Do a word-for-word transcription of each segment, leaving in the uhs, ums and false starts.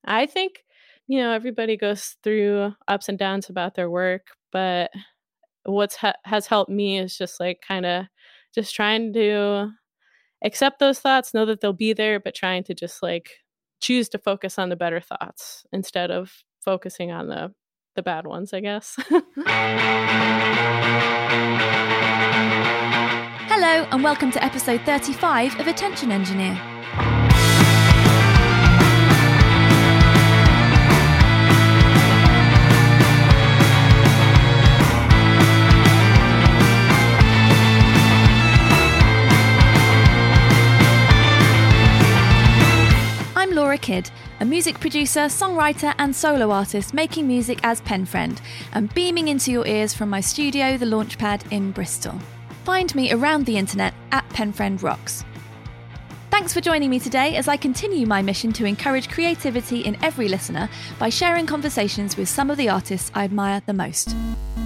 I think, you know, everybody goes through ups and downs about their work, but what's ha- has helped me is just like kind of just trying to accept those thoughts, know that they'll be there, but trying to just like choose to focus on the better thoughts instead of focusing on the the bad ones, I guess. Hello, and welcome to episode thirty-five of Attention Engineer. I'm Laura Kidd, a music producer, songwriter and solo artist making music as Penfriend and beaming into your ears from my studio, The Launchpad in Bristol. Find me around the internet at Penfriend Rocks. Thanks for joining me today as I continue my mission to encourage creativity in every listener by sharing conversations with some of the artists I admire the most.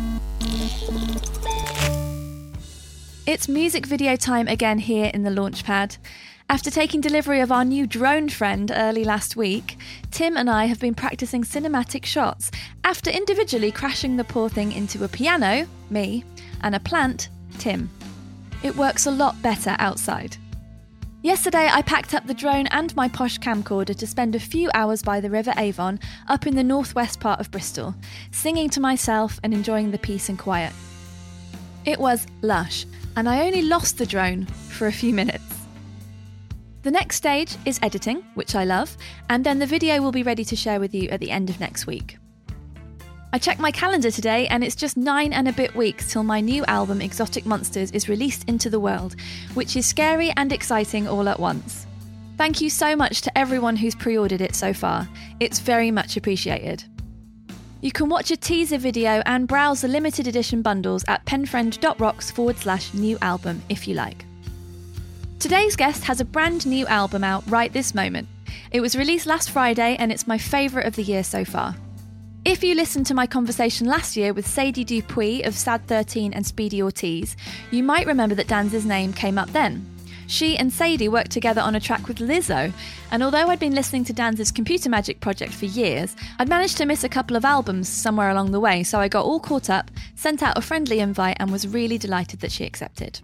It's music video time again here in the Launchpad. After taking delivery of our new drone friend early last week, Tim and I have been practicing cinematic shots after individually crashing the poor thing into a piano, me, and a plant, Tim. It works a lot better outside. Yesterday I packed up the drone and my posh camcorder to spend a few hours by the River Avon up in the northwest part of Bristol, singing to myself and enjoying the peace and quiet. It was lush, and I only lost the drone for a few minutes. The next stage is editing, which I love, and then the video will be ready to share with you at the end of next week. I checked my calendar today and it's just nine and a bit weeks till my new album Exotic Monsters is released into the world, which is scary and exciting all at once. Thank you so much to everyone who's pre-ordered it so far. It's very much appreciated. You can watch a teaser video and browse the limited edition bundles at penfriend.rocks forward slash new album if you like. Today's guest has a brand new album out right this moment. It was released last Friday and it's my favourite of the year so far. If you listened to my conversation last year with Sadie Dupuis of Sad thirteen and Speedy Ortiz, you might remember that Danz's name came up then. She and Sadie worked together on a track with Lizzo, and although I'd been listening to Danz's Computer Magic project for years, I'd managed to miss a couple of albums somewhere along the way, so I got all caught up, sent out a friendly invite and was really delighted that she accepted.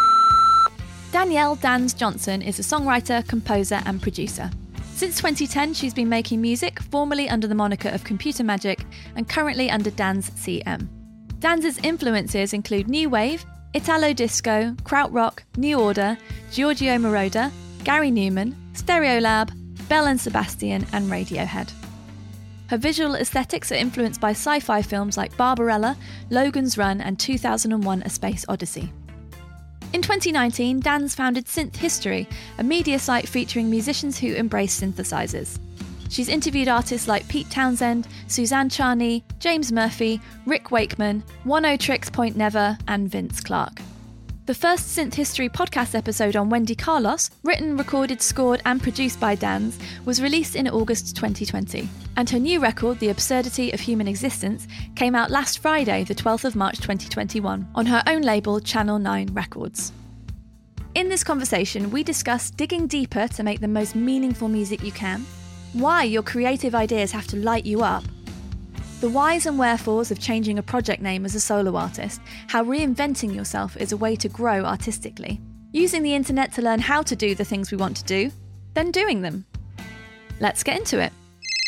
Danielle Danz Johnson is a songwriter, composer and producer. Since twenty ten, she's been making music, formerly under the moniker of Computer Magic and currently under Danz C M. Danz's influences include New Wave, Italo Disco, Krautrock, New Order, Giorgio Moroder, Gary Newman, Stereolab, Belle and Sebastian and Radiohead. Her visual aesthetics are influenced by sci-fi films like Barbarella, Logan's Run and two thousand one A Space Odyssey. In twenty nineteen, Danz founded Synth History, a media site featuring musicians who embrace synthesizers. She's interviewed artists like Pete Townsend, Suzanne Charney, James Murphy, Rick Wakeman, Oneohtrix Point Never, and Vince Clarke. The first Synth History podcast episode on Wendy Carlos, written, recorded, scored and produced by Danz, was released in August twenty twenty. And her new record, The Absurdity of Human Existence, came out last Friday, the twelfth of March twenty twenty-one, on her own label, Channel nine Records. In this conversation, we discuss digging deeper to make the most meaningful music you can, why your creative ideas have to light you up, the whys and wherefores of changing a project name as a solo artist, how reinventing yourself is a way to grow artistically, using the internet to learn how to do the things we want to do, then doing them. Let's get into it.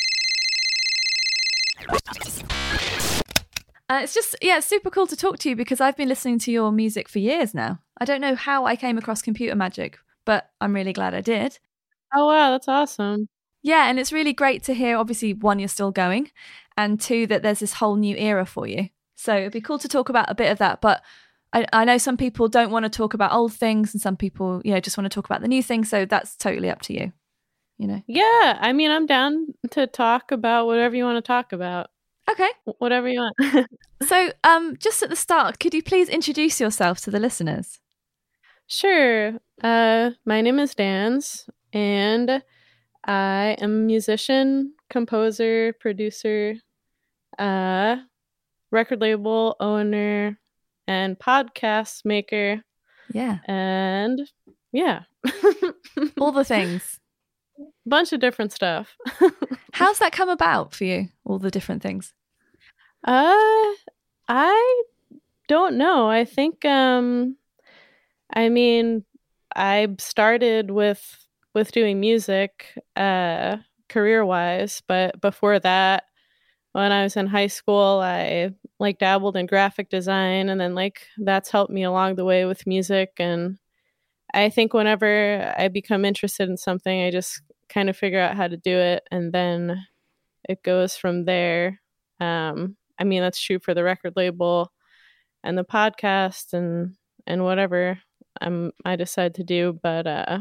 Uh, it's just, yeah, it's super cool to talk to you because I've been listening to your music for years now. I don't know how I came across Computer Magic, but I'm really glad I did. Oh, wow, that's awesome. Yeah, and it's really great to hear, obviously, one, you're still going, and two, that there's this whole new era for you. So it'd be cool to talk about a bit of that, but I, I know some people don't want to talk about old things and some people, you know, just want to talk about the new things, so that's totally up to you, you know? Yeah, I mean, I'm down to talk about whatever you want to talk about. Okay. Whatever you want. So um, just at the start, could you please introduce yourself to the listeners? Sure. Uh, my name is Danz, and I am a musician, composer, producer, uh, record label owner, and podcast maker. Yeah. And yeah. All the things. Bunch of different stuff. How's that come about for you, all the different things? Uh, I don't know. I think, um, I mean, I started with with doing music, uh, career-wise, but before that, when I was in high school, I like dabbled in graphic design, and then like that's helped me along the way with music. And I think whenever I become interested in something, I just kind of figure out how to do it, and then it goes from there. Um, I mean, that's true for the record label and the podcast and and whatever I'm I decide to do. But uh,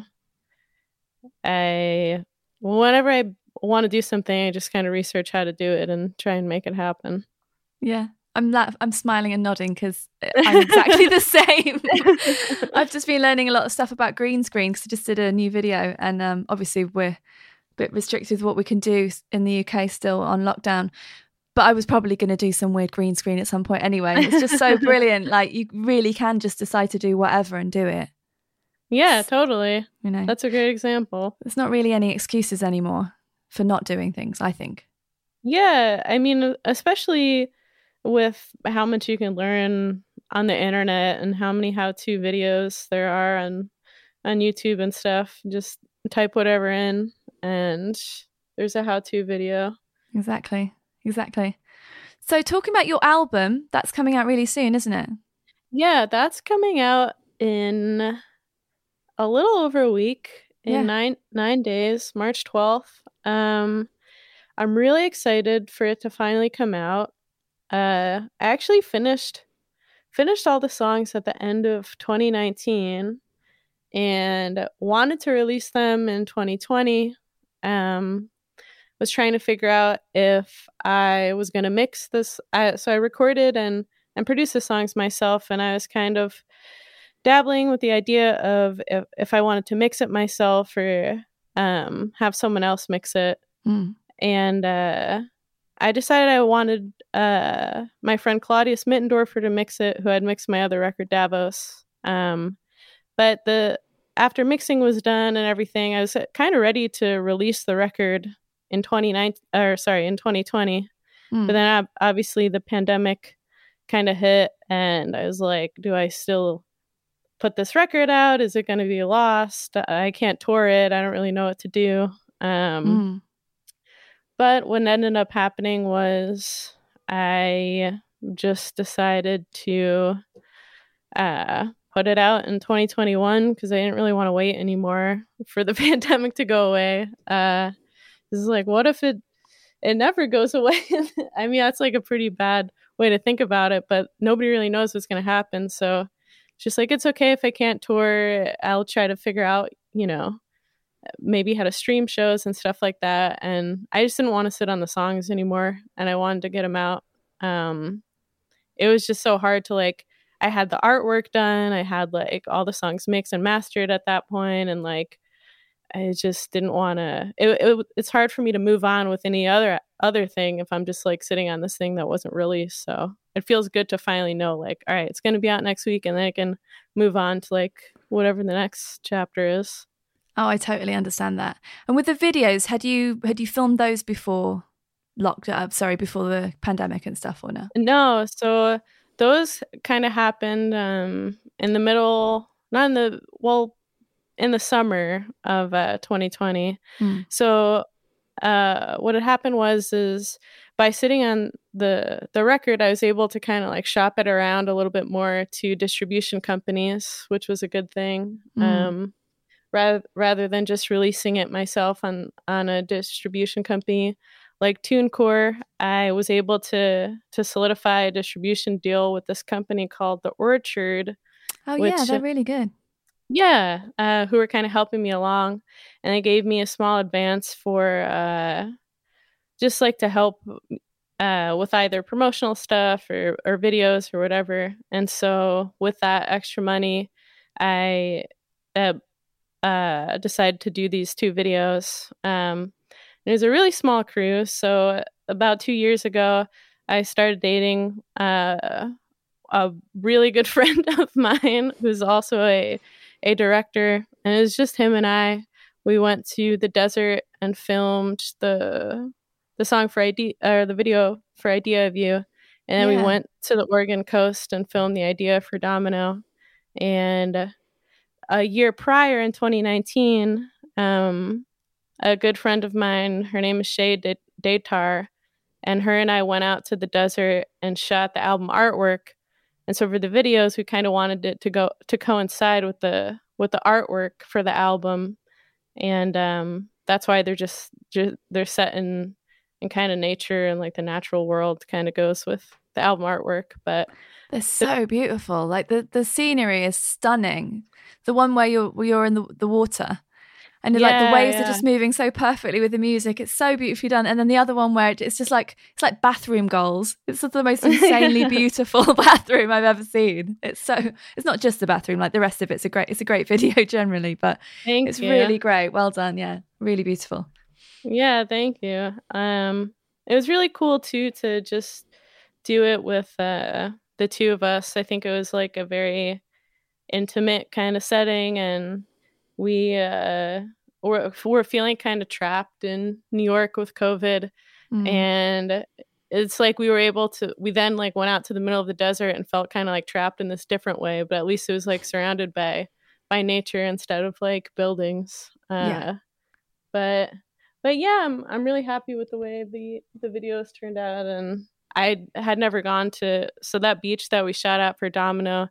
I whenever I want to do something, I just kind of research how to do it and try and make it happen. Yeah. I'm la- I'm smiling and nodding because I'm exactly the same. I've just been learning a lot of stuff about green screen because I just did a new video, and um, obviously we're a bit restricted with what we can do in the U K still on lockdown. But I was probably going to do some weird green screen at some point anyway. It's just so brilliant. Like, you really can just decide to do whatever and do it. Yeah, totally. You know, that's a great example. There's not really any excuses anymore for not doing things, I think. Yeah, I mean, especially with how much you can learn on the internet and how many how-to videos there are on on YouTube and stuff. Just type whatever in and there's a how-to video. Exactly. Exactly. So talking about your album, that's coming out really soon, isn't it? Yeah, that's coming out in a little over a week, in yeah. nine nine days, March twelfth. Um, I'm really excited for it to finally come out. Uh, I actually finished finished all the songs at the end of twenty nineteen and wanted to release them in twenty twenty. Um, was trying to figure out if I was going to mix this. I, so I recorded and, and produced the songs myself, and I was kind of dabbling with the idea of if, if I wanted to mix it myself or um, have someone else mix it. Mm. And uh, I decided I wanted uh, my friend Claudius Mittendorfer to mix it, who had mixed my other record, Davos. Um, but the after mixing was done and everything, I was kind of ready to release the record in twenty nineteen, or sorry, in twenty twenty. Mm. But then obviously the pandemic kind of hit, and I was like, do I still put this record out? Is it going to be lost? I can't tour it. I don't really know what to do. Um, mm. But what ended up happening was I just decided to uh, put it out in twenty twenty-one because I didn't really want to wait anymore for the pandemic to go away. Uh, This is like, what if it it never goes away? I mean, that's like a pretty bad way to think about it, but nobody really knows what's going to happen. So it's just like, it's okay if I can't tour. I'll try to figure out, you know, maybe how to stream shows and stuff like that. And I just didn't want to sit on the songs anymore, and I wanted to get them out. Um, it was just so hard to like, I had the artwork done. I had like all the songs mixed and mastered at that point, and like, I just didn't want to, it, it, it's hard for me to move on with any other other thing if I'm just like sitting on this thing that wasn't released. So it feels good to finally know like, all right, it's going to be out next week, and then I can move on to like whatever the next chapter is. Oh, I totally understand that. And with the videos, had you had you filmed those before locked up, sorry, before the pandemic and stuff, or no? No, so those kind of happened um, in the middle, not in the, well, in the summer of uh, twenty twenty. Mm. So uh, what had happened was is by sitting on the the record, I was able to kind of like shop it around a little bit more to distribution companies, which was a good thing. Mm. Um, rather rather than just releasing it myself on on a distribution company like TuneCore, I was able to to solidify a distribution deal with this company called The Orchard. Oh which, yeah, they're really good. Yeah, uh, who were kind of helping me along, and they gave me a small advance for uh, just like to help uh, with either promotional stuff or, or videos or whatever. And so with that extra money, I uh, uh, decided to do these two videos. Um, it was a really small crew. So about two years ago, I started dating uh, a really good friend of mine who's also a a director, and it was just him and I. We went to the desert and filmed the the song for idea or the video for Idea of You. And then yeah. we went to the Oregon coast and filmed the idea for Domino. And a year prior in twenty nineteen, um, a good friend of mine, her name is Shay Datar, and her and I went out to the desert and shot the album artwork. And so for the videos, we kind of wanted it to go to coincide with the with the artwork for the album. And um, that's why they're just, just they're set in in kind of nature, and like the natural world kind of goes with the album artwork. But they're so beautiful. Like the, the scenery is stunning. The one where you're where you're in the, the water, and yeah, like the waves yeah. are just moving so perfectly with the music. It's so beautifully done. And then the other one where it's just like it's like bathroom goals. It's the most insanely beautiful bathroom I've ever seen. It's so it's not just the bathroom. Like the rest of it's a great it's a great video generally, but thank it's you. really great. Well done. Yeah, really beautiful. Yeah, thank you. Um, it was really cool too to just do it with uh, the two of us. I think it was like a very intimate kind of setting, and we uh, were we're feeling kind of trapped in New York with COVID, mm. and it's like we were able to. We then like went out to the middle of the desert and felt kind of like trapped in this different way, but at least it was like surrounded by by nature instead of like buildings. Uh, yeah. But. But yeah, I'm I'm really happy with the way the, the videos turned out. And I had never gone to, so that beach that we shot at for Domino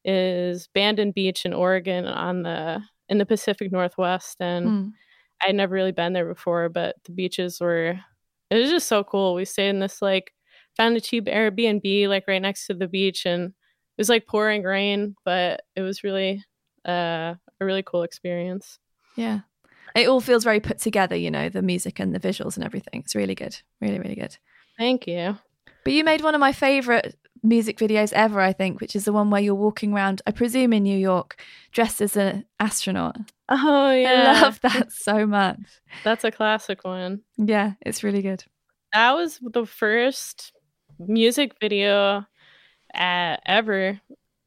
is Bandon Beach in Oregon on the in the Pacific Northwest. And mm. I'd never really been there before, but the beaches were, it was just so cool. We stayed in this like, found a cheap Airbnb like right next to the beach, and it was like pouring rain, but it was really uh, a really cool experience. Yeah. It all feels very put together, you know, the music and the visuals and everything. It's really good. Really, really good. Thank you. But you made one of my favorite music videos ever, I think, which is the one where you're walking around, I presume in New York, dressed as an astronaut. Oh, yeah. I love that so much. That's a classic one. Yeah, it's really good. That was the first music video uh, ever,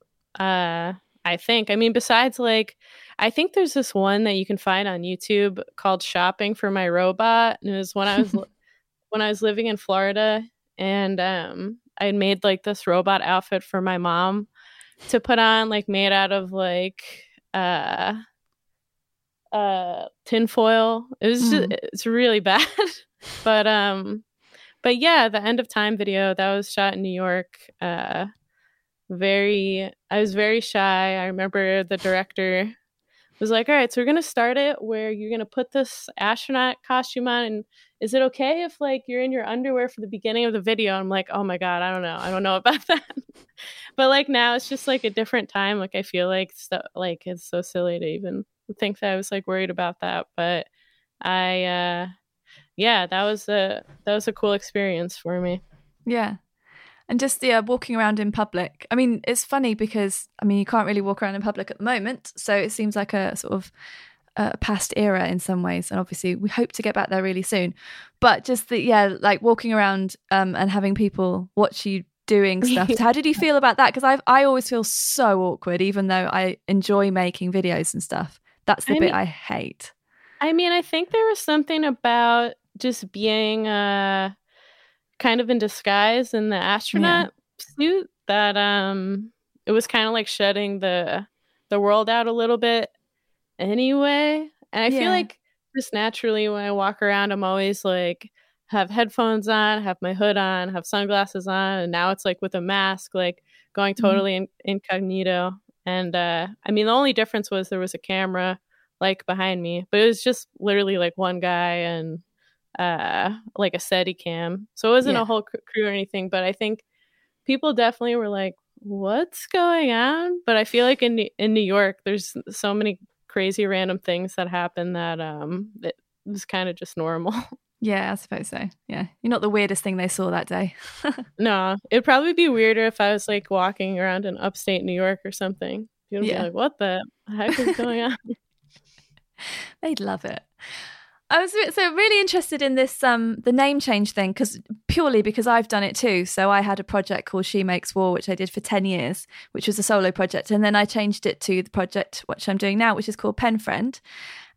uh, I think. I mean, besides like, I think there's this one that you can find on YouTube called Shopping for My Robot. And it was when I was when I was living in Florida, and um, I had made like this robot outfit for my mom to put on, like made out of like uh, uh, tinfoil. It was just, mm. it's really bad, but um, but yeah, the End of Time video that was shot in New York. Uh, very, I was very shy. I remember the director was like, all right, so we're going to start it where you're going to put this astronaut costume on, and is it okay if like you're in your underwear for the beginning of the video? I'm like, oh my God, I don't know. I don't know about that. But like now it's just like a different time. Like I feel like so, like it's so silly to even think that I was like worried about that. But I, uh, yeah, that was a, that was a cool experience for me. Yeah. And just yeah, walking around in public. I mean, it's funny because, I mean, you can't really walk around in public at the moment. So it seems like a sort of a past era in some ways. And obviously we hope to get back there really soon. But just the, yeah, like walking around um, and having people watch you doing stuff. How did you feel about that? Because I I always feel so awkward, even though I enjoy making videos and stuff. That's the I bit mean, I hate. I mean, I think there was something about just being... Uh... kind of in disguise in the astronaut yeah. suit that um it was kind of like shutting the the world out a little bit anyway. And I yeah. feel like just naturally when I walk around, I'm always like have headphones on, have my hood on, have sunglasses on, and now it's like with a mask, like going totally mm-hmm. in, incognito. And uh I mean, the only difference was there was a camera like behind me, but it was just literally like one guy and uh like a steady cam, so it wasn't yeah. a whole crew or anything. But I think people definitely were like, what's going on? But I feel like in in New York there's so many crazy random things that happen that um it was kind of just normal. Yeah, I suppose so. Yeah, you're not the weirdest thing they saw that day. No, it'd probably be weirder if I was like walking around in upstate New York or something. You'd yeah. be like, what the heck is going on? They'd love it. I was so really interested in this, um, the name change thing, because purely because I've done it too. So I had a project called She Makes War, which I did for ten years, which was a solo project. And then I changed it to the project, which I'm doing now, which is called Pen Friend.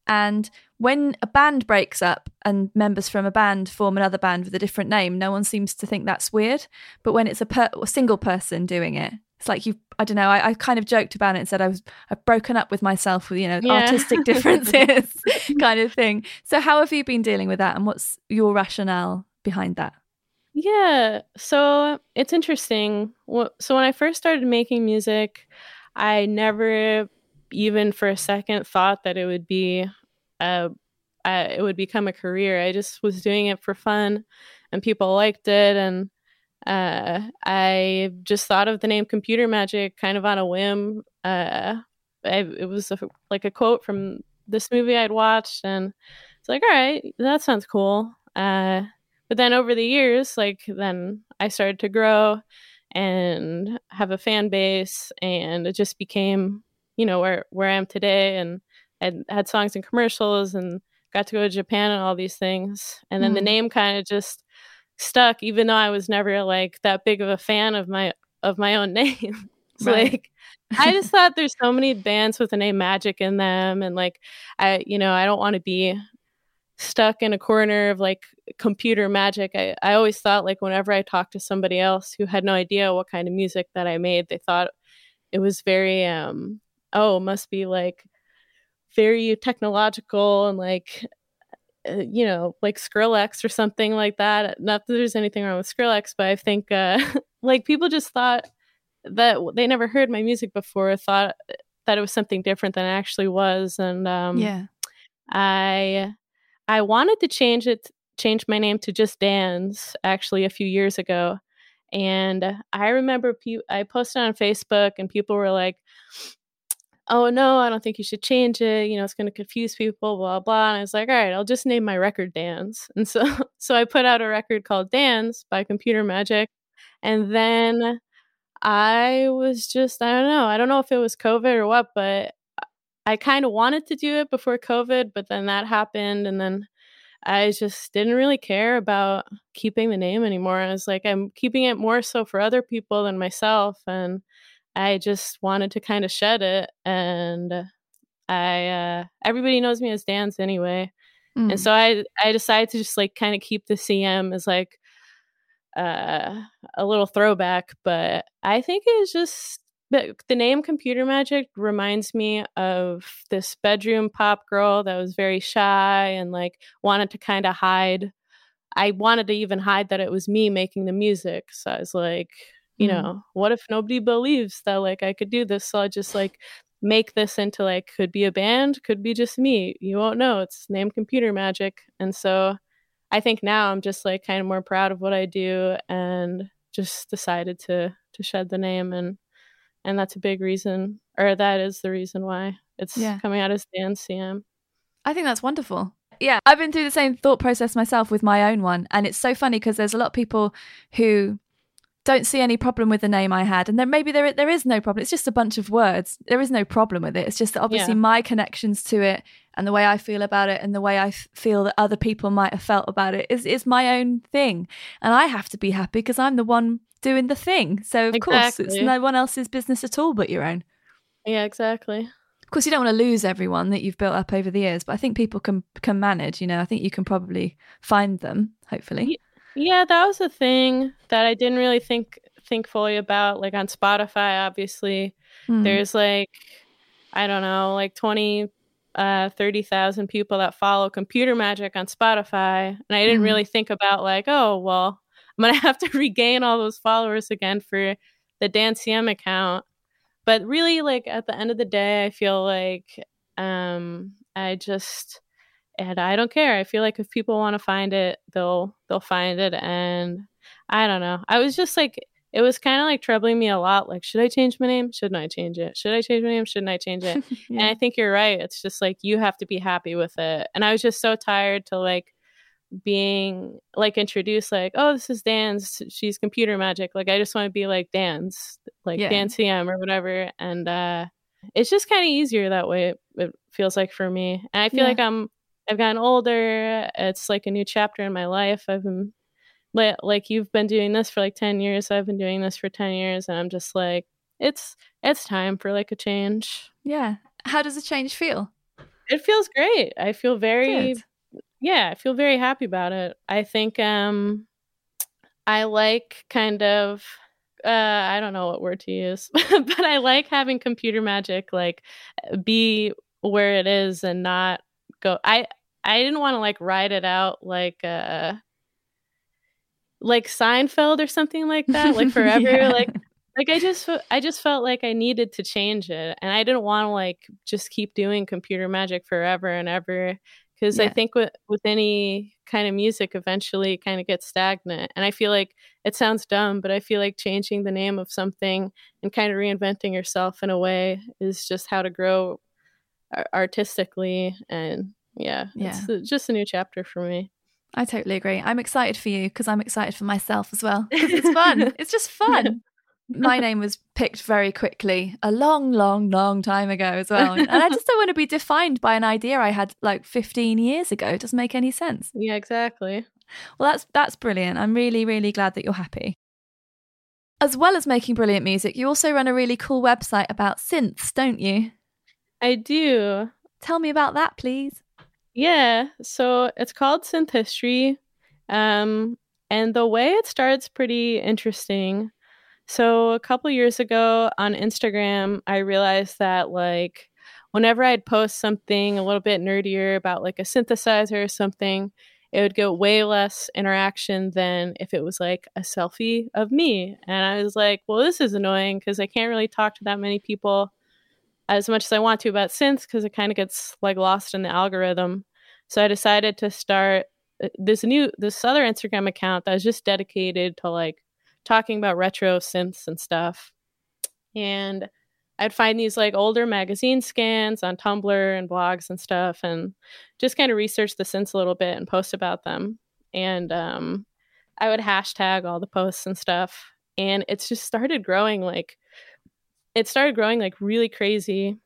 And when a band breaks up and members from a band form another band with a different name, no one seems to think that's weird. But when it's a, per- a single person doing it, it's like you, I don't know, I, I kind of joked about it and said I was, I've broken up with myself with, you know, Yeah. artistic differences kind of thing. So how have you been dealing with that, and what's your rationale behind that? Yeah, so it's interesting. So when I first started making music, I never even for a second thought that it would be a, uh, it would become a career. I just was doing it for fun, and people liked it, and uh, I just thought of the name Computer Magic kind of on a whim. Uh, I, it was a, like a quote from this movie I'd watched, and it's like, all right, that sounds cool. Uh, but then over the years, like then I started to grow and have a fan base, and it just became, you know, where where I am today, and I had songs in commercials and got to go to Japan and all these things, and then mm. the name kind of just stuck, even though I was never like that big of a fan of my of my own name. It's right. Like I just thought there's so many bands with the name Magic in them, and like I, you know, I don't want to be stuck in a corner of like Computer Magic. I, I always thought like whenever I talked to somebody else who had no idea what kind of music that I made, they thought it was very um oh, it must be like very technological and like uh, you know, like Skrillex or something like that. Not that there's anything wrong with Skrillex, but I think uh like people just thought that they never heard my music before, thought that it was something different than it actually was. And um yeah I I wanted to change it, change my name to just Dan's actually a few years ago. And I remember pe- I posted on Facebook and people were like, oh, no, I don't think you should change it. You know, it's going to confuse people, blah, blah. And I was like, all right, I'll just name my record Dan's. And so, so I put out a record called Dan's by Computer Magic. And then I was just, I don't know. I don't know if it was COVID or what, but I kind of wanted to do it before COVID, but then that happened. And then I just didn't really care about keeping the name anymore. I was like, I'm keeping it more so for other people than myself. And I just wanted to kind of shed it. And I, uh, everybody knows me as Dan's anyway. Mm. And so I, I decided to just like kind of keep the C M as like uh, a little throwback. But I think it's just, the, the name Computer Magic reminds me of this bedroom pop girl that was very shy and like wanted to kind of hide. I wanted to even hide that it was me making the music. So I was like, you mm. know, what if nobody believes that like I could do this? So I'll just like make this into like, could be a band, could be just me. You won't know. It's named Computer Magic. And so I think now I'm just like kind of more proud of what I do and just decided to to shed the name. And And that's a big reason, or that is the reason why it's yeah. coming out as Dan C M. I think that's wonderful. Yeah, I've been through the same thought process myself with my own one. And it's so funny because there's a lot of people who don't see any problem with the name I had. And then maybe there there is no problem. It's just a bunch of words. There is no problem with it. It's just that obviously yeah. my connections to it and the way I feel about it and the way I f- feel that other people might have felt about it is, is my own thing. And I have to be happy because I'm the one doing the thing. So of exactly. course it's no one else's business at all but your own. Yeah, exactly. Of course you don't want to lose everyone that you've built up over the years, but I think people can can manage, you know. I think you can probably find them, hopefully. Yeah, that was a thing that I didn't really think think fully about. Like on Spotify, obviously mm. there's like I don't know, like twenty uh thirty thousand people that follow Computer Magic on Spotify, and I didn't mm. really think about like, oh well, I'm going to have to regain all those followers again for the Dan C M account. But really, like, at the end of the day, I feel like um, I just, and I don't care. I feel like if people want to find it, they'll, they'll find it. And I don't know. I was just like, it was kind of like troubling me a lot. Like, should I change my name? Shouldn't I change it? Should I change my name? Shouldn't I change it? yeah. And I think you're right. It's just like, you have to be happy with it. And I was just so tired to like, being like introduced like, oh, this is Dan's, she's Computer Magic, like I just want to be like Dan's, like yeah. Dan C M or whatever. And uh it's just kind of easier that way, it, it feels like for me. And I feel yeah. like I'm I've gotten older. It's like a new chapter in my life. I've been like, like you've been doing this for like ten years, I've been doing this for ten years, and I'm just like, it's it's time for like a change. Yeah. How does a change feel? It feels great. I feel very, Good. yeah, I feel very happy about it. I think um, I like kind of, uh, I don't know what word to use, but I like having computer magic like be where it is and not go. I I didn't want to like ride it out like uh like Seinfeld or something like that, like forever. Yeah. Like like I just fe- I just felt like I needed to change it, and I didn't want to like just keep doing computer magic forever and ever. Because I Yeah. think with with any kind of music, eventually it kind of gets stagnant. And I feel like it sounds dumb, but I feel like changing the name of something and kind of reinventing yourself in a way is just how to grow ar- artistically. And yeah, Yeah. it's uh, just a new chapter for me. I totally agree. I'm excited for you because I'm excited for myself as well because it's fun. It's just fun. My name was picked very quickly a long, long, long time ago as well. And I just don't want to be defined by an idea I had like fifteen years ago. It doesn't make any sense. Yeah, exactly. Well, that's that's brilliant. I'm really, really glad that you're happy. As well as making brilliant music, you also run a really cool website about synths, don't you? I do. Tell me about that, please. Yeah, so it's called Synth History. Um, and the way it starts pretty interesting. So a couple years ago on Instagram, I realized that like whenever I'd post something a little bit nerdier about like a synthesizer or something, it would get way less interaction than if it was like a selfie of me. And I was like, well, this is annoying because I can't really talk to that many people as much as I want to about synths because it kind of gets like lost in the algorithm. So I decided to start uh, this new this other Instagram account that was just dedicated to like talking about retro synths and stuff. And I'd find these like older magazine scans on Tumblr and blogs and stuff and just kind of research the synths a little bit and post about them. And um, I would hashtag all the posts and stuff. And it's just started growing like it started growing like really crazy.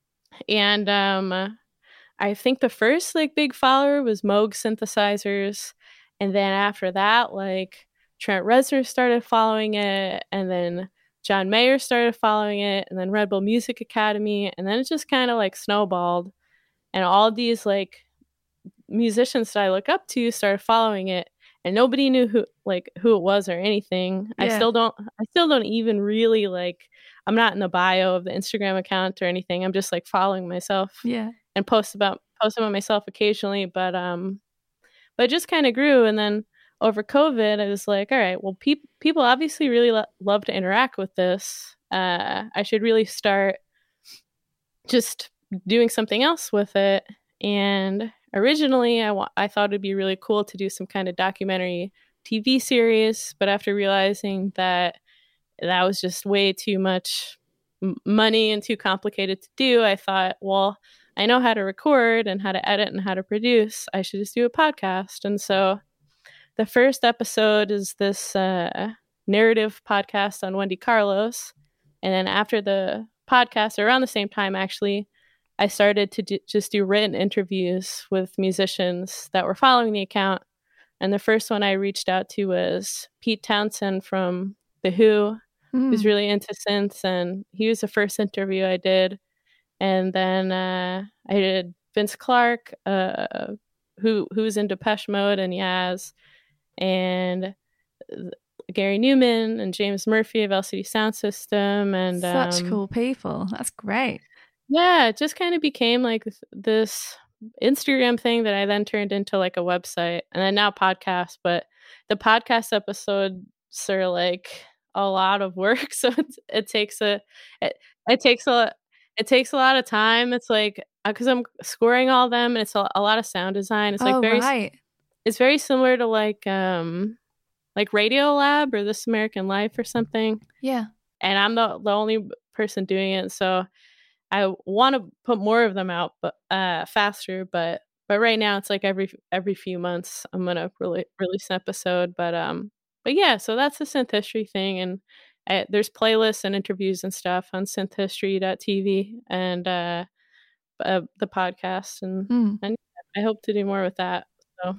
And um, I think the first like big follower was Moog synthesizers, and then after that, like Trent Reznor started following it, and then John Mayer started following it, and then Red Bull Music Academy, and then it just kind of like snowballed, and all these like musicians that I look up to started following it, and nobody knew who like who it was or anything. I Yeah. still don't. I still don't even really like. I'm not in the bio of the Instagram account or anything. I'm just like following myself Yeah. and post about post about myself occasionally. But um, but it just kind of grew, and then over COVID, I was like, all right, well, pe- people obviously really lo- love to interact with this. Uh, I should really start just doing something else with it. And originally, I wa- I thought it'd be really cool to do some kind of documentary T V series, but after realizing that that was just way too much m- money and too complicated to do, I thought, well, I know how to record and how to edit and how to produce. I should just do a podcast. And so the first episode is this uh, narrative podcast on Wendy Carlos. And then after the podcast, around the same time, actually, I started to do, just do written interviews with musicians that were following the account. And the first one I reached out to was Pete Townsend from The Who, who's Mm. really into synths. And he was the first interview I did. And then uh, I did Vince Clarke, uh, who who's in Depeche Mode and Yaz, and Gary Newman and James Murphy of L C D Sound System, and Such um, cool people. That's great. yeah, it just kind of became like this Instagram thing that I then turned into like a website, and then now podcast. But the podcast episodes are like a lot of work, so it, it takes a it, it takes a it takes a lot of time. It's like because I'm scoring all them, and it's a, a lot of sound design. It's like Oh, very right. it's very similar to like um like Radio Lab or This American Life or something. Yeah. And I'm the the only person doing it, so I want to put more of them out, but uh, faster. But but right now it's like every every few months I'm gonna really release an episode. But um, but yeah, so that's the Synth History thing, and I, there's playlists and interviews and stuff on synth history dot t v and uh, uh, the podcast, and Mm. and I hope to do more with that. So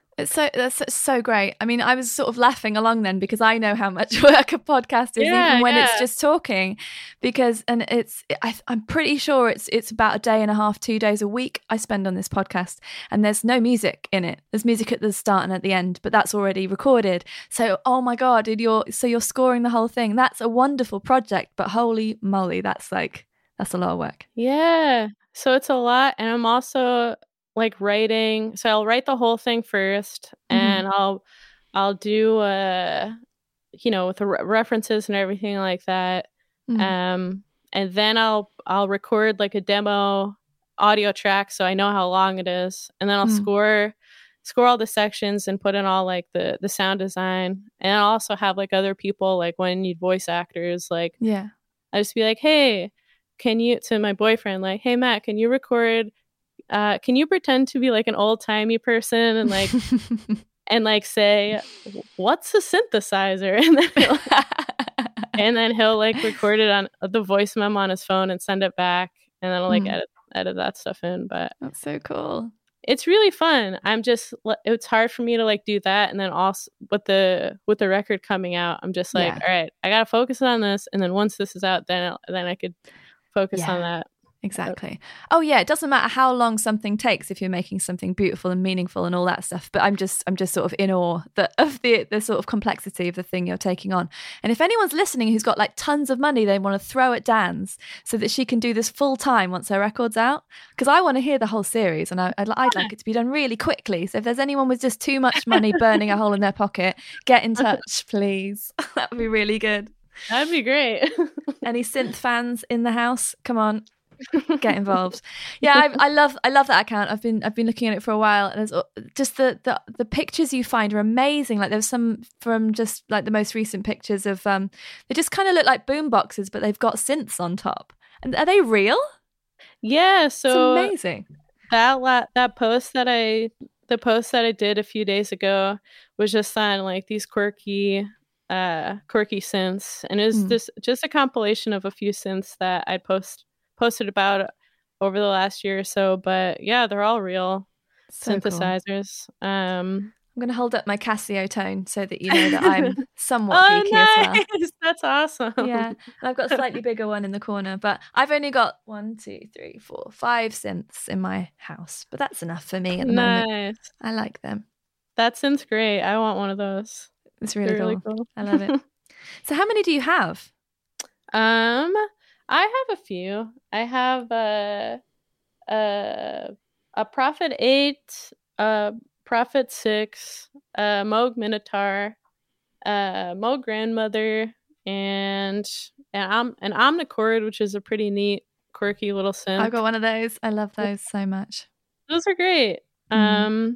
It's so that's so great. I mean, I was sort of laughing along then because I know how much work a podcast is, Yeah, even when yeah. it's just talking. Because and it's I, I'm pretty sure it's it's about a day and a half, two days a week I spend on this podcast, and there's no music in it. There's music at the start and at the end, but that's already recorded. So oh my god, did you're so you're scoring the whole thing. That's a wonderful project, but holy moly, that's like that's a lot of work. Yeah. So it's a lot, and I'm also like writing. So I'll write the whole thing first, and mm-hmm. I'll I'll do uh you know with the re- references and everything like that. Mm-hmm. Um, and then I'll I'll record like a demo audio track so I know how long it is, and then I'll mm-hmm. score score all the sections and put in all like the the sound design, and I'll also have like other people like when I need voice actors, like yeah, I just be like, hey, can you to my boyfriend like, hey Matt, can you record? Uh, can you pretend to be like an old timey person and like and like say what's a synthesizer, and then he'll, and then he'll like record it on the voice memo on his phone and send it back, and then I'll like mm. edit edit that stuff in. But that's so cool. It's really fun. I'm just it's hard for me to like do that, and then also with the with the record coming out, I'm just like, yeah. all right, I gotta focus on this, and then once this is out, then I'll, then I could focus yeah. on that. Exactly. Oh yeah, it doesn't matter how long something takes if you're making something beautiful and meaningful and all that stuff. But I'm just I'm just sort of in awe that of the the sort of complexity of the thing you're taking on. And if anyone's listening who's got like tons of money they want to throw at Dan's so that she can do this full time once her record's out, because I want to hear the whole series and I, I'd, I'd like it to be done really quickly. So if there's anyone with just too much money burning a hole in their pocket, get in touch, please. That would be really good. That'd be great. Any synth fans in the house? Come on. Get involved. Yeah, I, I love I love that account. I've been I've been looking at it for a while, and there's just the the the pictures you find are amazing. Like there's some from just like the most recent pictures of um they just kind of look like boom boxes, but they've got synths on top. And are they real? Yeah, so it's amazing. That la- that post that I the post that I did a few days ago was just on like these quirky uh quirky synths, and it was mm. this just a compilation of a few synths that I'd post posted about over the last year or so. But yeah, they're all real so synthesizers. Cool. um I'm gonna hold up my Casio tone so that you know that I'm somewhat oh, geeky nice. as well. That's awesome. Yeah, and I've got a slightly bigger one in the corner, but I've only got one two three four five synths in my house, but that's enough for me at the nice. moment. I like them. That synth's great. I want one of those. It's really cool. really cool. I love it. So how many do you have? um I have a few. I have a a, a Prophet eight, a Prophet six, a Moog Minotaur, a Moog Grandmother, and an, Om- an Omnichord, which is a pretty neat, quirky little synth. I've got one of those. I love those so much. Those are great. Mm. Um,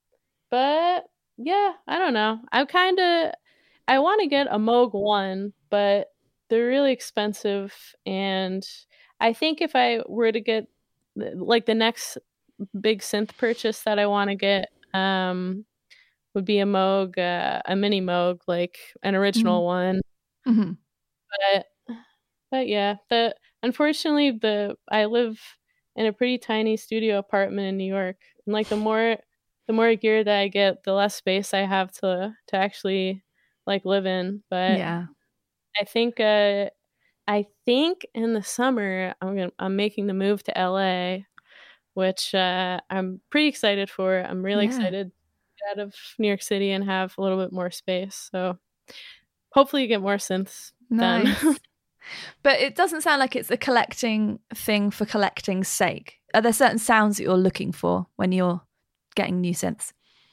but yeah, I don't know. I kind of I want to get a Moog one, but they're really expensive, and I think if I were to get like the next big synth purchase that I want to get um would be a Moog, uh, a mini Moog, like an original mm-hmm. one. Mm-hmm. But but yeah, the unfortunately the I live in a pretty tiny studio apartment in New York, and like the more the more gear that I get, the less space I have to to actually like live in. But yeah. I think uh, I think in the summer I'm gonna I'm making the move to L A, which uh, I'm pretty excited for. I'm really yeah. excited to get out of New York City and have a little bit more space. So hopefully you get more synths nice. done. But it doesn't sound like it's a collecting thing for collecting's sake. Are there certain sounds that you're looking for when you're getting new synths?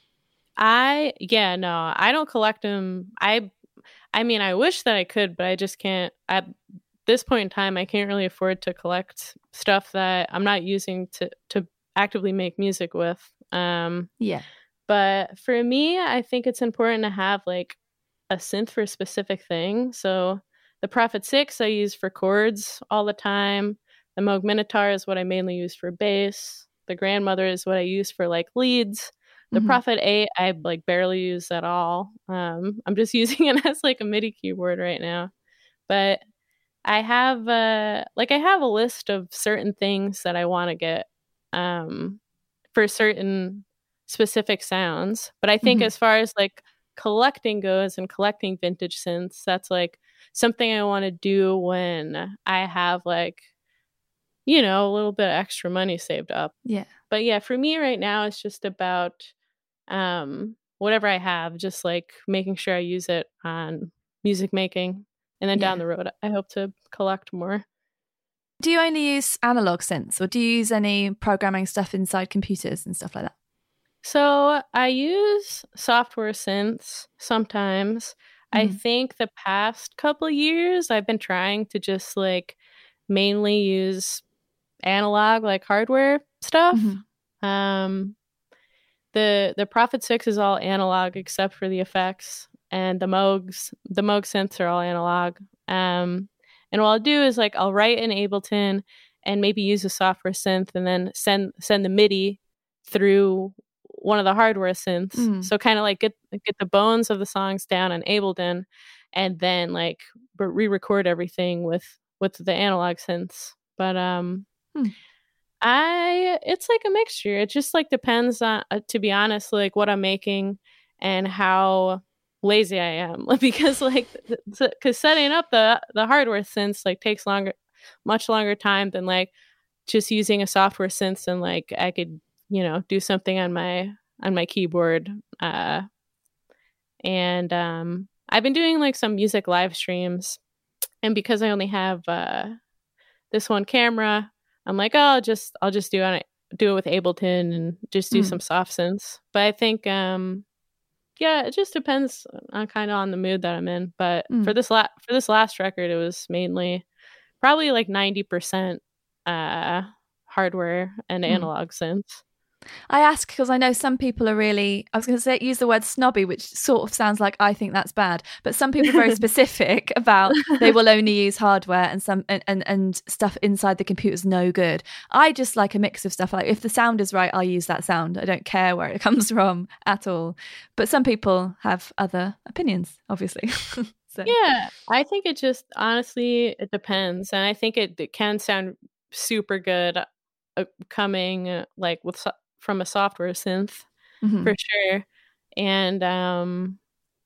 I yeah no I don't collect them. I I mean, I wish that I could, but I just can't. At this point in time, I can't really afford to collect stuff that I'm not using to, to actively make music with. Um, yeah. But for me, I think it's important to have like a synth for a specific thing. So the Prophet six I use for chords all the time. The Moog Minotaur is what I mainly use for bass. The Grandmother is what I use for like leads. The mm-hmm. Prophet eight, I like barely use at all. Um, I'm just using it as like a MIDI keyboard right now. But I have uh, like I have a list of certain things that I want to get um, for certain specific sounds. But I think mm-hmm. as far as like collecting goes and collecting vintage synths, that's like something I want to do when I have like, you know, a little bit of extra money saved up. Yeah. But yeah, for me right now, it's just about um, whatever I have, just like making sure I use it on music making. And then yeah. down the road, I hope to collect more. Do you only use analog synths, or do you use any programming stuff inside computers and stuff like that? So I use software synths sometimes. Mm-hmm. I think the past couple years, I've been trying to just like mainly use analog, like hardware stuff. Mm-hmm. Um, the the Prophet six is all analog except for the effects, and the Moogs, the Moog synths are all analog. Um, and what I'll do is like I'll write in Ableton and maybe use a software synth, and then send send the MIDI through one of the hardware synths. Mm. So kind of like get get the bones of the songs down on Ableton, and then like re-record everything with with the analog synths. But um, hmm. I it's like a mixture. It just like depends on, uh, to be honest, like what I'm making and how lazy I am, because like because setting up the the hardware synths like takes longer, much longer time than like just using a software synth, and like I could, you know, do something on my on my keyboard. Uh, and um, I've been doing like some music live streams, and because I only have uh, this one camera, I'm like, oh, I'll just I'll just do it do it with Ableton and just do mm. some soft synths. But I think um, yeah, it just depends on kind of on the mood that I'm in. But mm. for this la- for this last record, it was mainly probably like ninety percent uh, hardware and mm. analog synths. I ask because I know some people are really, I was going to say use the word snobby, which sort of sounds like I think that's bad, but some people are very specific about they will only use hardware, and some and, and, and stuff inside the computer is no good. I just like a mix of stuff. Like if the sound is right, I'll use that sound. I don't care where it comes from at all. But some people have other opinions, obviously. So. Yeah, I think it just, honestly, it depends. And I think it, it can sound super good uh, coming uh, like with so- from a software synth, mm-hmm. for sure. And um,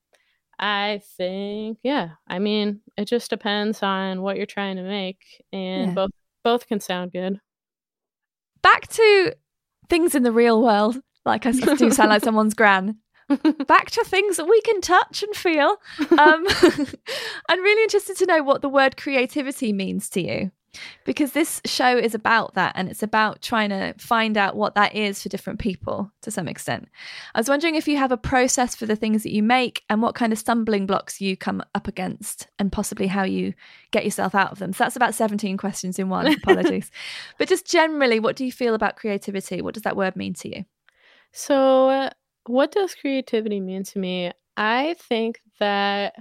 I think, yeah, I mean, it just depends on what you're trying to make, and yeah. both both can sound good. Back to things in the real world, like I do sound like someone's gran. Back to things that we can touch and feel. Um, I'm really interested to know what the word creativity means to you, because this show is about that, and it's about trying to find out what that is for different people to some extent. I was wondering if you have a process for the things that you make, and what kind of stumbling blocks you come up against, and possibly how you get yourself out of them. So that's about seventeen questions in one. Apologies. But just generally, what do you feel about creativity? What does that word mean to you? So uh, what does creativity mean to me? I think that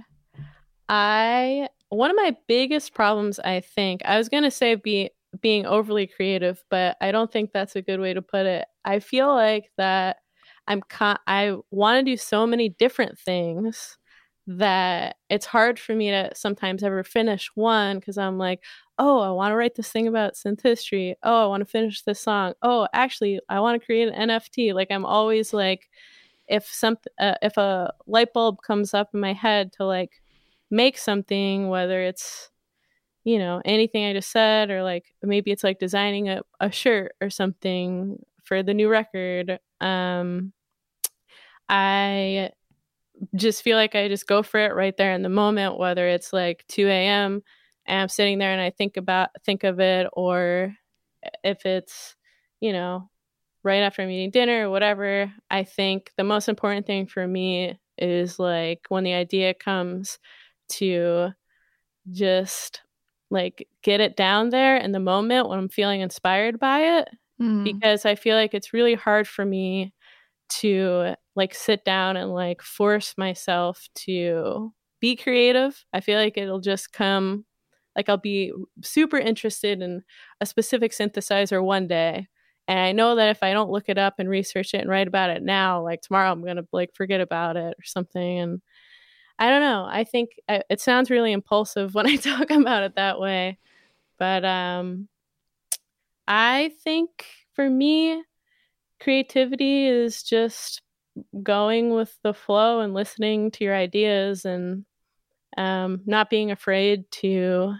I... One of my biggest problems, I think, I was going to say be, being overly creative, but I don't think that's a good way to put it. I feel like that I'm con- I want to do so many different things that it's hard for me to sometimes ever finish one, because I'm like, oh, I want to write this thing about synth history. Oh, I want to finish this song. Oh, actually, I want to create an N F T. Like, I'm always like, if some, uh, if a light bulb comes up in my head to like make something, whether it's, you know, anything I just said, or like maybe it's like designing a, a shirt or something for the new record, um I just feel like I just go for it right there in the moment, whether it's like two a.m. and I'm sitting there and I think about think of it, or if it's, you know, right after I'm eating dinner or whatever. I think the most important thing for me is like when the idea comes, to just like get it down there in the moment when I'm feeling inspired by it, mm. because I feel like it's really hard for me to like sit down and like force myself to be creative. I feel like it'll just come, like I'll be super interested in a specific synthesizer one day, and I know that if I don't look it up and research it and write about it now, like tomorrow I'm gonna like forget about it or something. And I don't know. I think it sounds really impulsive when I talk about it that way. But um, I think for me, creativity is just going with the flow and listening to your ideas, and um, not being afraid to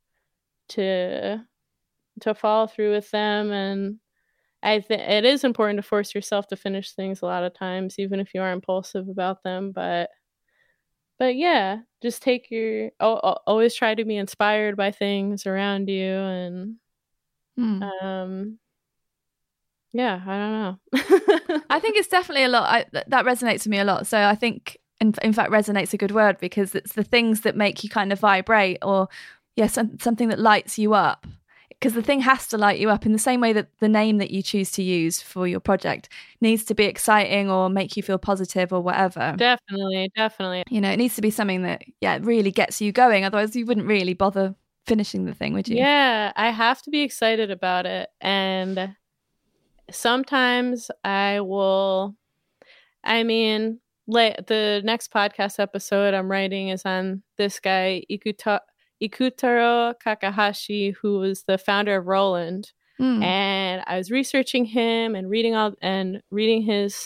to to follow through with them. And I think it is important to force yourself to finish things a lot of times, even if you are impulsive about them. But but yeah, just take your oh, always try to be inspired by things around you, and Hmm. um, yeah, I don't know. I think it's definitely a lot. I, th- that resonates with me a lot. So I think, in, in fact, resonate's a good word, because it's the things that make you kind of vibrate, or yeah, some, something that lights you up. Because the thing has to light you up in the same way that the name that you choose to use for your project needs to be exciting or make you feel positive or whatever. Definitely, definitely. You know, it needs to be something that, yeah, really gets you going. Otherwise, you wouldn't really bother finishing the thing, would you? Yeah, I have to be excited about it. And sometimes I will, I mean, like the next podcast episode I'm writing is on this guy, Ikuta- Ikutaro Kakahashi, who was the founder of Roland. Mm. And I was researching him and reading all and reading his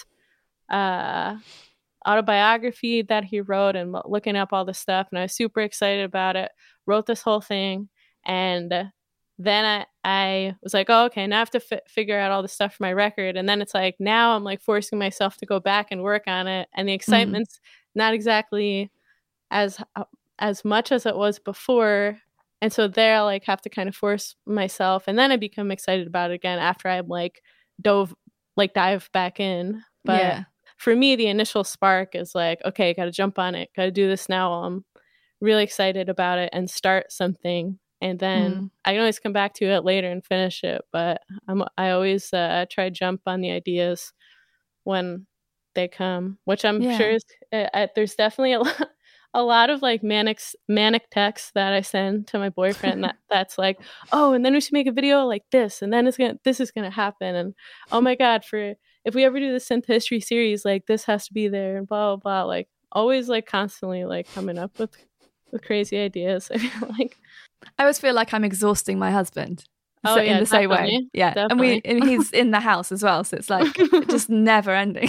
uh, autobiography that he wrote, and looking up all the stuff. And I was super excited about it. Wrote this whole thing, and then I, I was like, oh, okay, now I have to f- figure out all the stuff for my record. And then it's like, now I'm like forcing myself to go back and work on it. And the excitement's mm-hmm. not exactly as as much as it was before. And so there I like have to kind of force myself. And then I become excited about it again after I'm like dove, like dive back in. But yeah. For me, the initial spark is like, okay, got to jump on it. Got to do this now. I'm really excited about it and start something. And then mm. I can always come back to it later and finish it. But I'm, I always uh, try to jump on the ideas when they come, which I'm yeah. sure is, uh, there's definitely a lot, a lot of like manic, manic texts that I send to my boyfriend that, that's like, oh, and then we should make a video like this. And then it's gonna, this is going to happen. And oh my God, for if we ever do the synth history series, like this has to be there and blah, blah, blah. Like always like constantly like coming up with, with crazy ideas. I feel like. I always feel like I'm exhausting my husband. Oh, so, yeah, in the same definitely. way. Yeah. Definitely. And we and he's in the house as well. So it's like just never ending.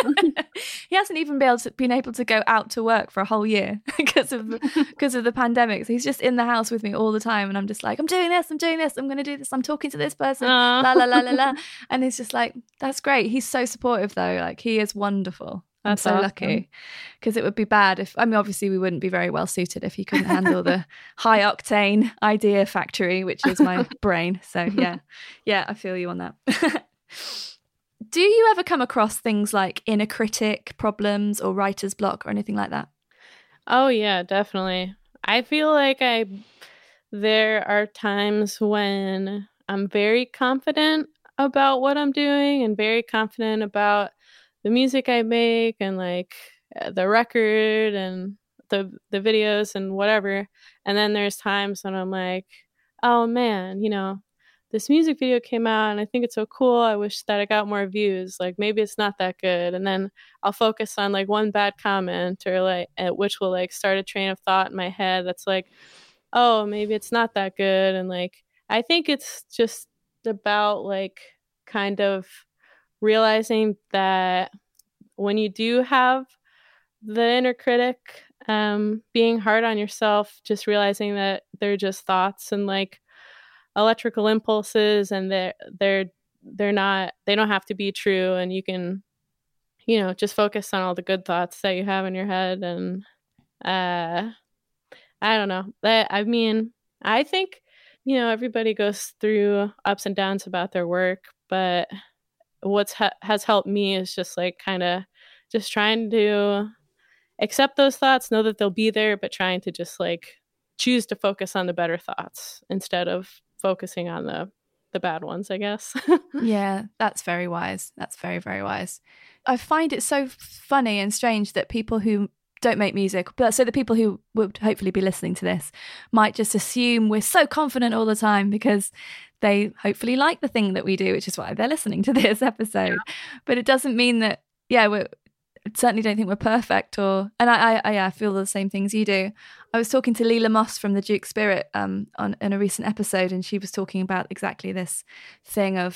He hasn't even been able, to, been able to go out to work for a whole year because of because of the pandemic. So he's just in the house with me all the time. And I'm just like, I'm doing this, I'm doing this, I'm going to do this, I'm talking to this person, Aww. la, la, la, la, la. And he's just like, that's great. He's so supportive though. Like he is wonderful. That's I'm so awesome. lucky, because it would be bad if, I mean, obviously we wouldn't be very well suited if he couldn't handle the high octane idea factory, which is my brain. So yeah, yeah, I feel you on that. Do you ever come across things like inner critic problems or writer's block or anything like that? Oh yeah, definitely. I feel like I, there are times when I'm very confident about what I'm doing and very confident about the music I make and like the record and the the videos and whatever. And then there's times when I'm like, oh man, you know, this music video came out and I think it's so cool. I wish that I got more views. Like maybe it's not that good. And then I'll focus on like one bad comment or like, which will like start a train of thought in my head that's like, oh, maybe it's not that good. And like, I think it's just about like kind of realizing that when you do have the inner critic, um, being hard on yourself, just realizing that they're just thoughts and like electrical impulses, and they're they're they're not they don't have to be true, and you can, you know, just focus on all the good thoughts that you have in your head. And uh, I don't know. That I mean, I think, you know, everybody goes through ups and downs about their work, but what's ha- has helped me is just like kind of just trying to accept those thoughts, know that they'll be there, but trying to just like choose to focus on the better thoughts instead of focusing on the the bad ones, I guess. Yeah, that's very wise. That's very, very wise. I find it so funny and strange that people who don't make music, but so the people who would hopefully be listening to this might just assume we're so confident all the time because they hopefully like the thing that we do, which is why they're listening to this episode. Yeah. But it doesn't mean that, yeah, we're I certainly don't think we're perfect, or and I, I, I feel the same things you do. I was talking to Leela Moss from the Duke Spirit um, on in a recent episode, and she was talking about exactly this thing of,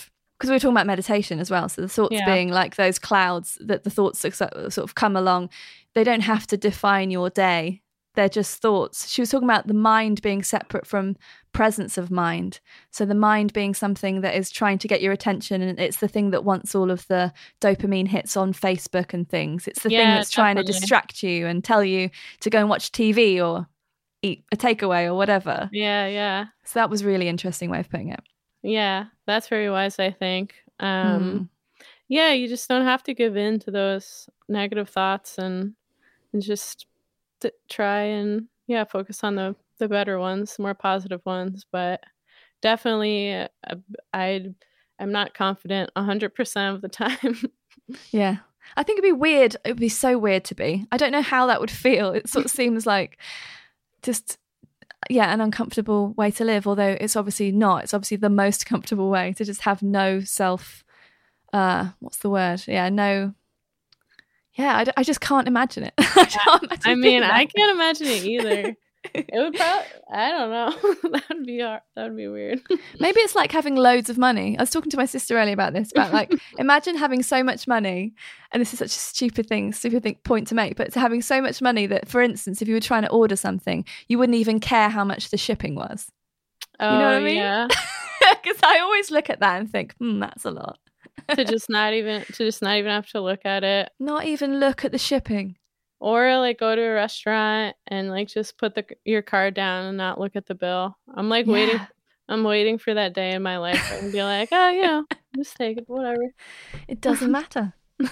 because we were talking about meditation as well. So the thoughts Yeah. being like those clouds that the thoughts sort of come along. They don't have to define your day. They're just thoughts. She was talking about the mind being separate from presence of mind. So the mind being something that is trying to get your attention, and it's the thing that wants all of the dopamine hits on Facebook and things. It's the Yeah, thing that's trying to definitely. distract you and tell you to go and watch T V or eat a takeaway or whatever. Yeah, yeah. So that was a really interesting way of putting it. Yeah, that's very wise, I think. Um, Mm. Yeah, you just don't have to give in to those negative thoughts and and just t- try and, yeah, focus on the, the better ones, more positive ones. But definitely, uh, I, I'm not confident one hundred percent of the time. Yeah. I think it'd be weird. It would be so weird to be. I don't know how that would feel. It sort of seems like just, yeah, an uncomfortable way to live, although it's obviously not. It's obviously the most comfortable way to just have no self, uh, what's the word? Yeah, no, yeah, I, d- I just can't imagine it. I, can't imagine I being mean, that I way. can't imagine it either. It would probably, I don't know. That would be hard. That would be weird. Maybe it's like having loads of money. I was talking to my sister earlier about this, about like, imagine having so much money, and this is such a stupid thing, stupid thing, point to make, but to having so much money that, for instance, if you were trying to order something, you wouldn't even care how much the shipping was. Oh, You know what I mean? yeah. Because I always look at that and think, hmm, that's a lot. To just not even, to just not even have to look at it. Not even look at the shipping. Or like go to a restaurant and like just put the your card down and not look at the bill. I'm like waiting. Yeah. I'm waiting for that day in my life where I can be like, oh, you know, just take it, whatever. It doesn't matter.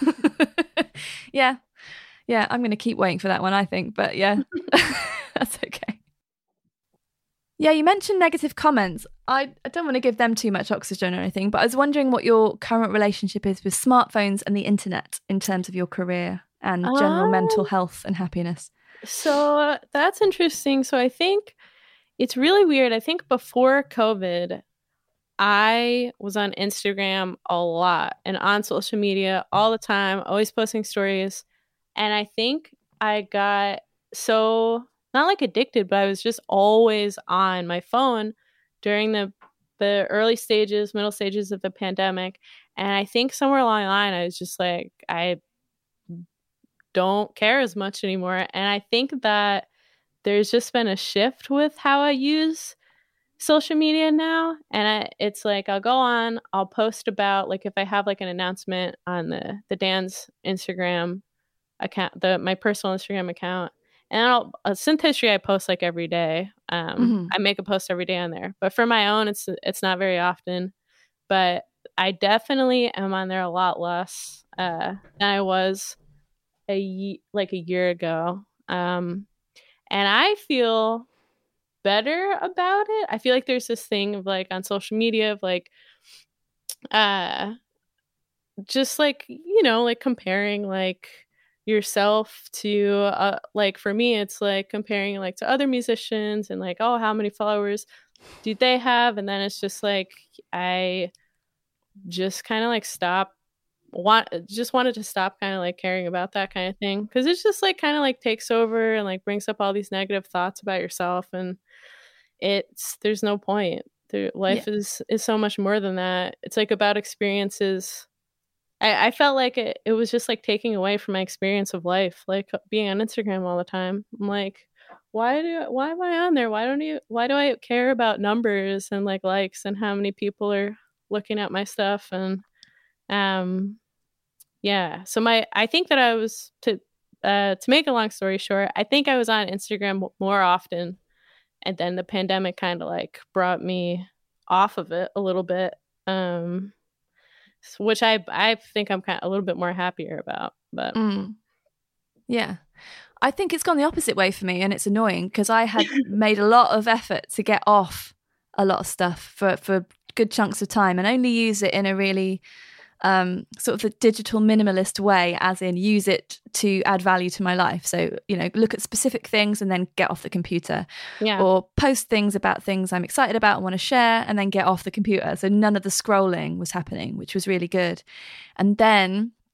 Yeah. Yeah, I'm going to keep waiting for that one, I think. But yeah, that's okay. Yeah, you mentioned negative comments. I, I don't want to give them too much oxygen or anything, but I was wondering what your current relationship is with smartphones and the internet in terms of your career and general Um, mental health and happiness. So uh, that's interesting. So I think it's really weird. I think before COVID, I was on Instagram a lot and on social media all the time, always posting stories. And I think I got so, not like addicted, but I was just always on my phone during the the early stages, middle stages of the pandemic. And I think somewhere along the line, I was just like, I don't care as much anymore. And I think that there's just been a shift with how I use social media now. And I, it's like I'll go on, I'll post about, like, if I have like an announcement on the the Dan's Instagram account, the my personal Instagram account, and I'll uh, Synth History I post like every day. Um, Mhm. I make a post every day on there, but for my own, it's it's not very often. But I definitely am on there a lot less uh, than I was a ye- like a year ago. Um, and I feel better about it. I feel like there's this thing of like on social media of like uh just like, you know, like comparing like yourself to uh like for me it's like comparing like to other musicians and like, oh, how many followers do they have? And then it's just like I just kind of like stop want just wanted to stop kind of like caring about that kind of thing, because it's just like kind of like takes over and like brings up all these negative thoughts about yourself, and it's there's no point. There, life Yeah. is is so much more than that. It's like about experiences. I, I felt like it, it was just like taking away from my experience of life, like being on Instagram all the time. I'm like, why do why am I on there? Why don't you why do I care about numbers and like likes and how many people are looking at my stuff? And um yeah. So my I think that I was to uh to make a long story short, I think I was on Instagram more often, and then the pandemic kind of like brought me off of it a little bit. Um which I I think I'm kind of a little bit more happier about. But Mm. Yeah. I think it's gone the opposite way for me, and it's annoying because I had made a lot of effort to get off a lot of stuff for, for good chunks of time and only use it in a really um, sort of a digital minimalist way, as in use it to add value to my life. So, you know, look at specific things and then get off the computer, yeah. or post things about things I'm excited about and want to share and then get off the computer. So none of the scrolling was happening, which was really good. And then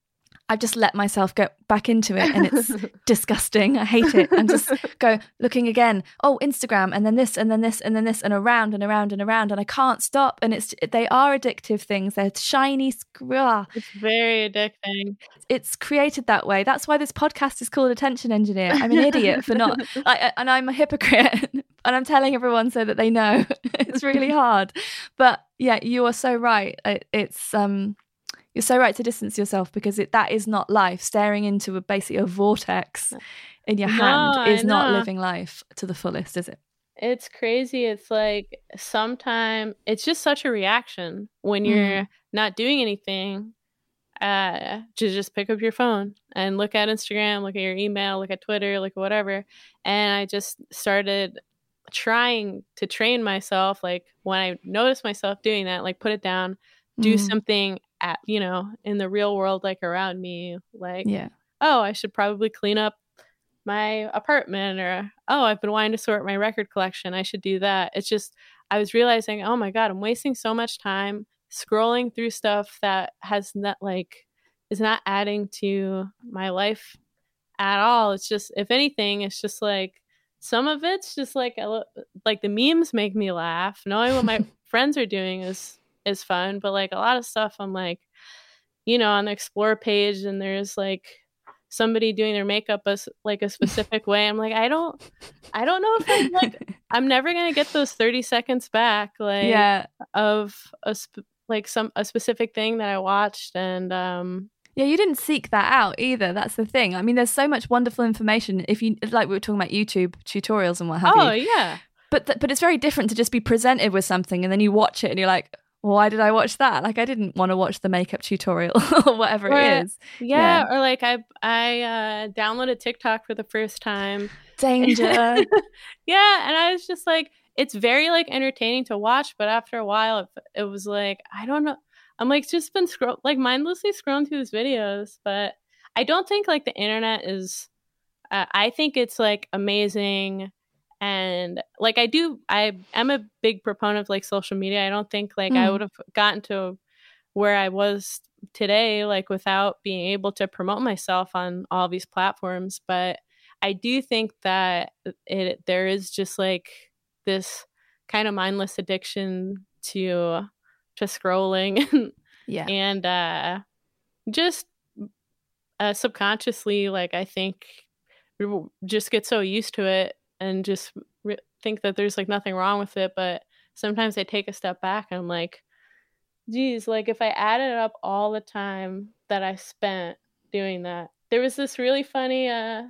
I've just let myself go back into it, and it's disgusting. I hate it. And just go looking again. Oh, Instagram, and then this, and then this, and then this, and around and around and around, and I can't stop. And it's they are addictive things. They're shiny. Screw. It's very addicting. It's created that way. That's why this podcast is called Attention Engineer. I'm an idiot for not, I, and I'm a hypocrite, and I'm telling everyone so that they know. It's really hard, but yeah, you are so right. It, it's um. You're so right to distance yourself, because it, that is not life. Staring into a, basically a vortex in your No, hand is I not know. living life to the fullest, is it? It's crazy. It's like sometimes it's just such a reaction when you're Mm. not doing anything uh, to just pick up your phone and look at Instagram, look at your email, look at Twitter, look at whatever. And I just started trying to train myself. Like when I notice myself doing that, like put it down, do Mm. something at, you know, in the real world, like around me, like, Yeah. oh, I should probably clean up my apartment, or, oh, I've been wanting to sort my record collection, I should do that. It's just, I was realizing, oh my God, I'm wasting so much time scrolling through stuff that has not like, is not adding to my life at all. It's just, if anything, it's just like, some of it's just like, a li- like the memes make me laugh. Knowing what my friends are doing is, is fun, but like a lot of stuff I'm like, you know, on the explore page, and there's like somebody doing their makeup as like a specific way. I'm like, I don't I don't know if I'm like I'm never gonna get those thirty seconds back, like Yeah. of a sp- like some a specific thing that I watched. And um Yeah, you didn't seek that out either. That's the thing. I mean, there's so much wonderful information. If you like, we were talking about YouTube tutorials and what have oh you. yeah But th- but it's very different to just be presented with something and then you watch it and you're like, why did I watch that? Like, I didn't want to watch the makeup tutorial or whatever or, it is. yeah, or like I I uh downloaded TikTok for the first time. Danger. Yeah, and I was just like, it's very like entertaining to watch, but after a while it, it was like, I don't know, I'm like just been scroll like mindlessly scrolling through these videos. But I don't think like the internet is uh, I think it's like amazing. And like I do I am a big proponent of like social media. I don't think like Mm. I would have gotten to where I was today like without being able to promote myself on all these platforms. But I do think that it there is just like this kind of mindless addiction to to scrolling Yeah. and uh just uh, subconsciously, like I think we will just get so used to it and just re- think that there's like nothing wrong with it. But sometimes I take a step back and I'm like, geez, like if I added up all the time that I spent doing that. There was this really funny uh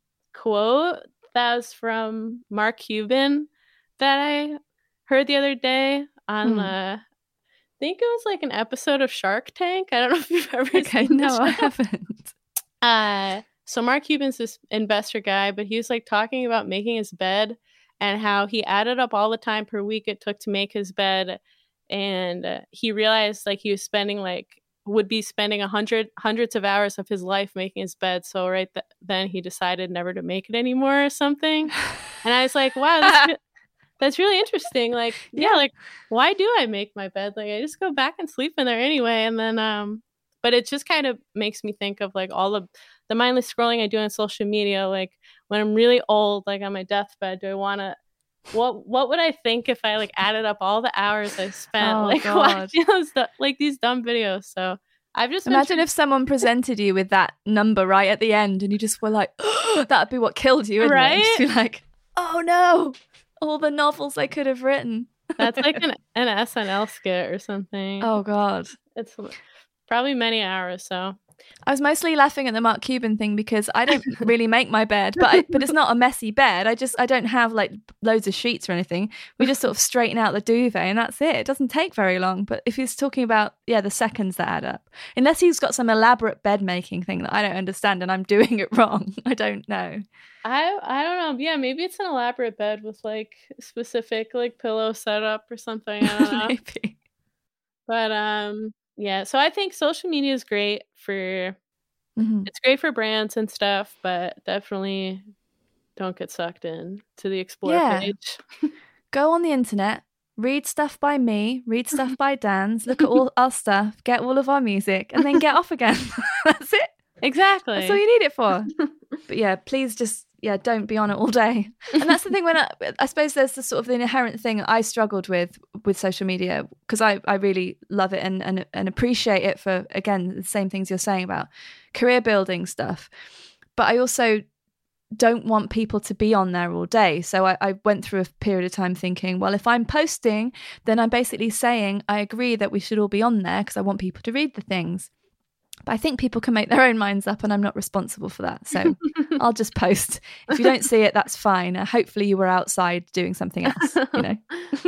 quote that was from Mark Cuban that I heard the other day on Hmm. uh, I think it was like an episode of Shark Tank. I don't know if you've ever Okay, seen the no, I show. haven't. Uh, so Mark Cuban's this investor guy, but he was like talking about making his bed and how he added up all the time per week it took to make his bed, and uh, he realized like he was spending like would be spending a hundred hundreds of hours of his life making his bed. So right th- then he decided never to make it anymore or something. And I was like, wow, that's re- that's really interesting. Like, yeah. Yeah. like why do I make my bed? Like I just go back and sleep in there anyway. And then um but it just kind of makes me think of like all the the mindless scrolling I do on social media. Like when I'm really old, like on my deathbed, do I want to what what would I think if I like added up all the hours I spent Oh, like God. watching those du- like these dumb videos? So I've just been Imagine tr- if someone presented you with that number right at the end and you just were like, oh, that'd be what killed you, wouldn't Right? it? Just be like, oh no, all the novels I could have written. that's like an an S N L skit or something. Oh God. It's probably many hours. So I was mostly laughing at the Mark Cuban thing because I don't really make my bed, but I, but it's not a messy bed. I just I don't have like loads of sheets or anything. We just sort of straighten out the duvet and that's it. It doesn't take very long. But if he's talking about yeah the seconds that add up, unless he's got some elaborate bed making thing that I don't understand and I'm doing it wrong, I don't know. I I don't know. Yeah, maybe it's an elaborate bed with like specific like pillow setup or something. I don't know. Maybe. But um yeah, so I think social media is great for Mhm. it's great for brands and stuff, but definitely don't get sucked in to the explore Yeah. page. Go on the internet, read stuff by me, read stuff by Dan's, look at all our stuff, get all of our music, and then get off again. That's it. Exactly. That's all you need it for. But yeah, please just, yeah, don't be on it all day. And that's the thing when I, I suppose there's the sort of the inherent thing I struggled with with social media, because I, I really love it and, and and appreciate it for, again, the same things you're saying about career building stuff. But I also don't want people to be on there all day. So I, I went through a period of time thinking, well, if I'm posting, then I'm basically saying I agree that we should all be on there because I want people to read the things. But I think people can make their own minds up and I'm not responsible for that. So I'll just post. If you don't see it, that's fine. Uh, hopefully you were outside doing something else, you know.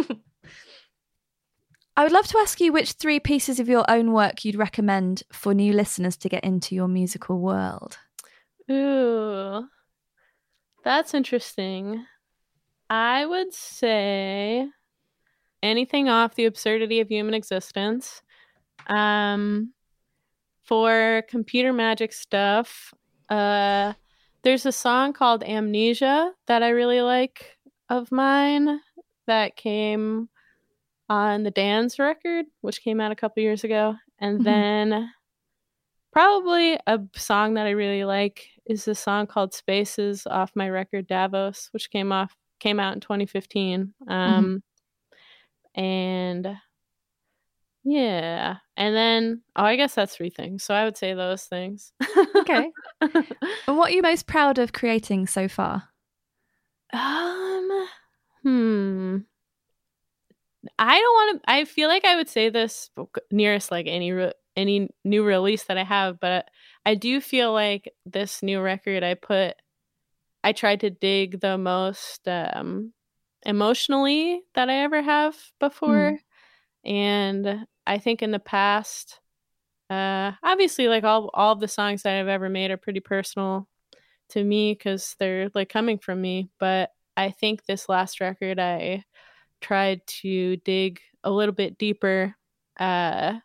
I would love to ask you which three pieces of your own work you'd recommend for new listeners to get into your musical world. Ooh, that's interesting. I would say anything off The Absurdity of Human Existence. Um, for computer magic stuff, uh, there's a song called Amnesia that I really like of mine that came on the Dance record, which came out a couple years ago. And mm-hmm. then probably a song that I really like is a song called Spaces off my record Davos, which came off came out in twenty fifteen. Um, mm-hmm. And yeah, and then oh, I guess that's three things. So I would say those things. Okay. And what are you most proud of creating so far? Um, hmm. I don't want to. I feel like I would say this nearest like any re- any new release that I have, but I do feel like this new record I put, I tried to dig the most um, emotionally that I ever have before, mm. and I think in the past, uh, obviously, like all all of the songs that I've ever made are pretty personal to me because they're like coming from me. But I think this last record, I tried to dig a little bit deeper, uh,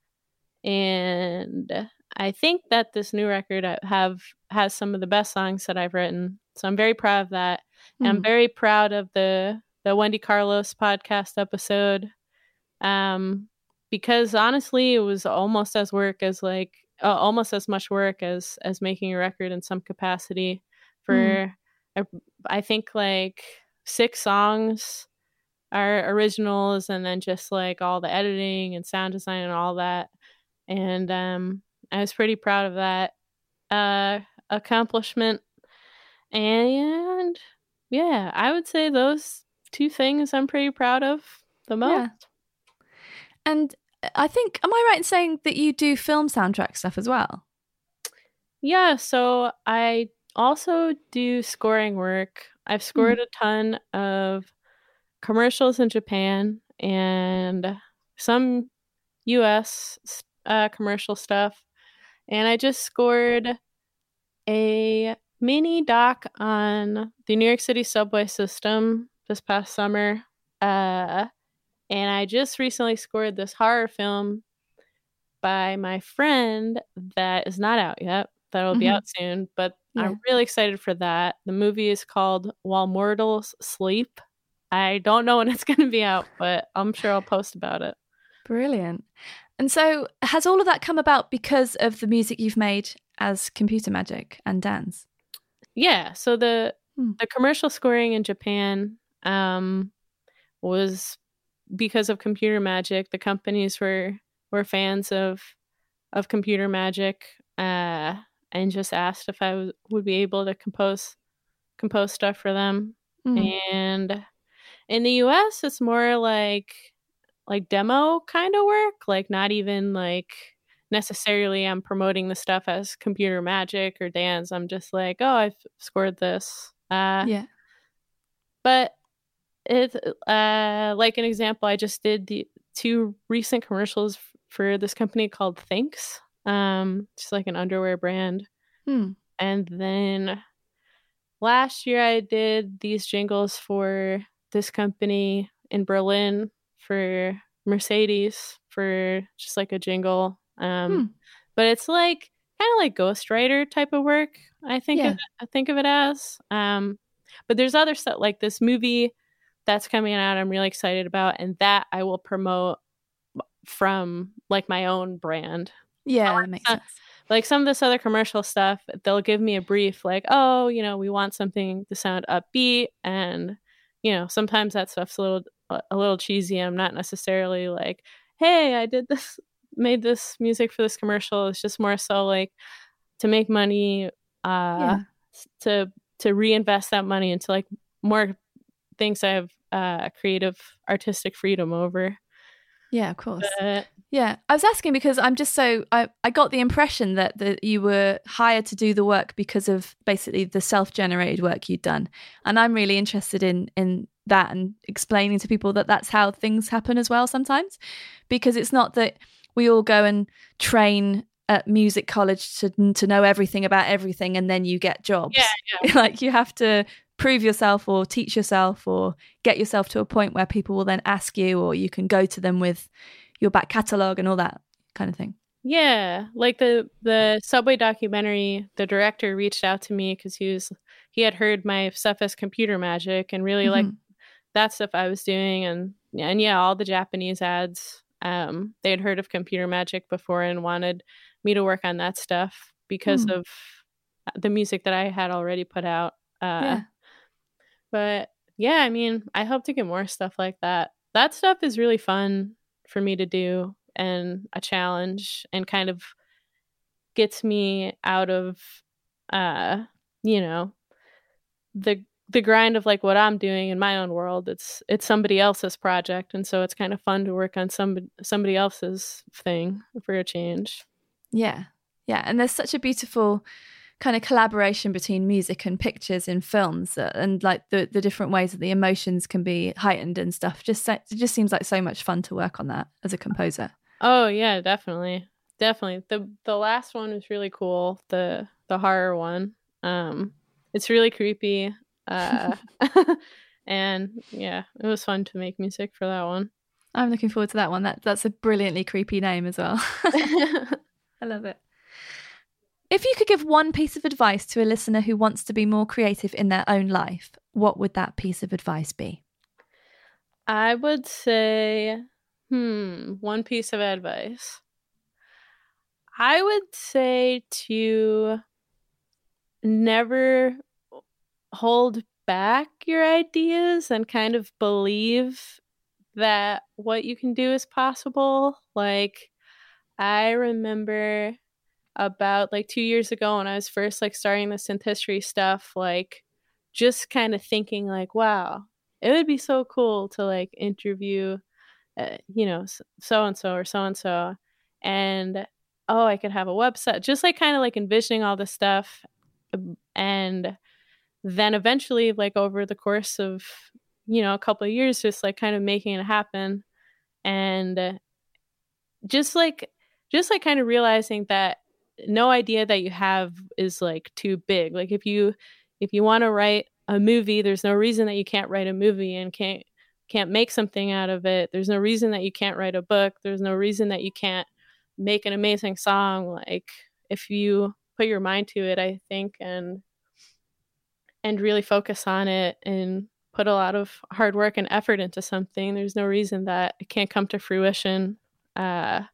and I think that this new record have has some of the best songs that I've written. So I'm very proud of that, mm. and I'm very proud of the the Wendy Carlos podcast episode. Um. Because honestly, it was almost as work as like uh, almost as much work as as making a record in some capacity. For mm. I, I think like six songs are originals, and then just like all the editing and sound design and all that. And um, I was pretty proud of that uh, accomplishment. And yeah, I would say those two things I'm pretty proud of the most. Yeah. And I think, am I right in saying that you do film soundtrack stuff as well? Yeah, so I also do scoring work. I've scored mm. a ton of commercials in Japan and some U S uh, commercial stuff. And I just scored a mini doc on the New York City subway system this past summer. Uh, And I just recently scored this horror film by my friend that is not out yet. That'll mm-hmm. be out soon, but yeah. I'm really excited for that. The movie is called While Mortals Sleep. I don't know when it's going to be out, but I'm sure I'll post about it. Brilliant. And so has all of that come about because of the music you've made as Computer Magic and Dance? Yeah. So the, hmm. the commercial scoring in Japan um, was... because of Computer Magic. The companies were were fans of of Computer Magic, uh, and just asked if I w- would be able to compose compose stuff for them. Mm. And in the U S, it's more like like demo kind of work, like not even like necessarily I'm promoting the stuff as Computer Magic or Dance. I'm just like, oh, I've scored this. Uh, yeah, but. It uh like an example, I just did the two recent commercials f- for this company called Thinx, um just like an underwear brand. hmm. And then last year I did these jingles for this company in Berlin for Mercedes for just like a jingle, um hmm. but it's like kind of like ghostwriter type of work. I think yeah. of it, I think of it as um but there's other stuff like this movie that's coming out I'm really excited about, and that I will promote from like my own brand. Yeah, that makes uh, sense. like some of this other commercial stuff, they'll give me a brief like, oh, you know, we want something to sound upbeat, and you know, sometimes that stuff's a little a little cheesy. I'm not necessarily like, hey, I did this, made this music for this commercial. It's just more so like to make money, uh, Yeah. to to reinvest that money into like more things I have uh, creative, artistic freedom over. Yeah, of course. But, yeah, I was asking because I'm just so I, I got the impression that that you were hired to do the work because of basically the self-generated work you'd done, and I'm really interested in in that and explaining to people that that's how things happen as well sometimes, because it's not that we all go and train at music college to to know everything about everything and then you get jobs. Yeah, yeah. Like you have to prove yourself or teach yourself or get yourself to a point where people will then ask you, or you can go to them with your back catalogue and all that kind of thing. Yeah, like the the Subway documentary, the director reached out to me because he was he had heard my stuff as Computer Magic and really Mm-hmm. liked that stuff I was doing, and and yeah, all the Japanese ads. Um, they had heard of Computer Magic before and wanted me to work on that stuff because Mm. of the music that I had already put out. Uh, Yeah. But yeah, I mean, I hope to get more stuff like that. That stuff is really fun for me to do and a challenge, and kind of gets me out of, uh, you know, the the grind of like what I'm doing in my own world. It's it's somebody else's project, and so it's kind of fun to work on somebody somebody else's thing for a change. Yeah. Yeah. And there's such a beautiful kind of collaboration between music and pictures in films, uh, and like the the different ways that the emotions can be heightened and stuff. Just so, it just seems like so much fun to work on that as a composer. Oh yeah, definitely. Definitely. The the last one was really cool. The the horror one. Um it's really creepy. Uh and yeah, it was fun to make music for that one. I'm looking forward to that one. That that's a brilliantly creepy name as well. I love it. If you could give one piece of advice to a listener who wants to be more creative in their own life, what would that piece of advice be? I would say, hmm, one piece of advice. I would say to never hold back your ideas and kind of believe that what you can do is possible. Like, I remember about like two years ago when I was first like starting the synth history stuff, like just kind of thinking like, wow, it would be so cool to like interview, uh, you know, so and so or so and so, and oh, I could have a website. Just like kind of like envisioning all this stuff, and then eventually, like over the course of you know a couple of years, just like kind of making it happen, and just like just like kind of realizing that no idea that you have is like too big. Like if you if you want to write a movie, there's no reason that you can't write a movie and can't can't make something out of it. There's no reason that you can't write a book. There's no reason that you can't make an amazing song. Like if you put your mind to it, I think, and and really focus on it and put a lot of hard work and effort into something, there's no reason that it can't come to fruition. Uh,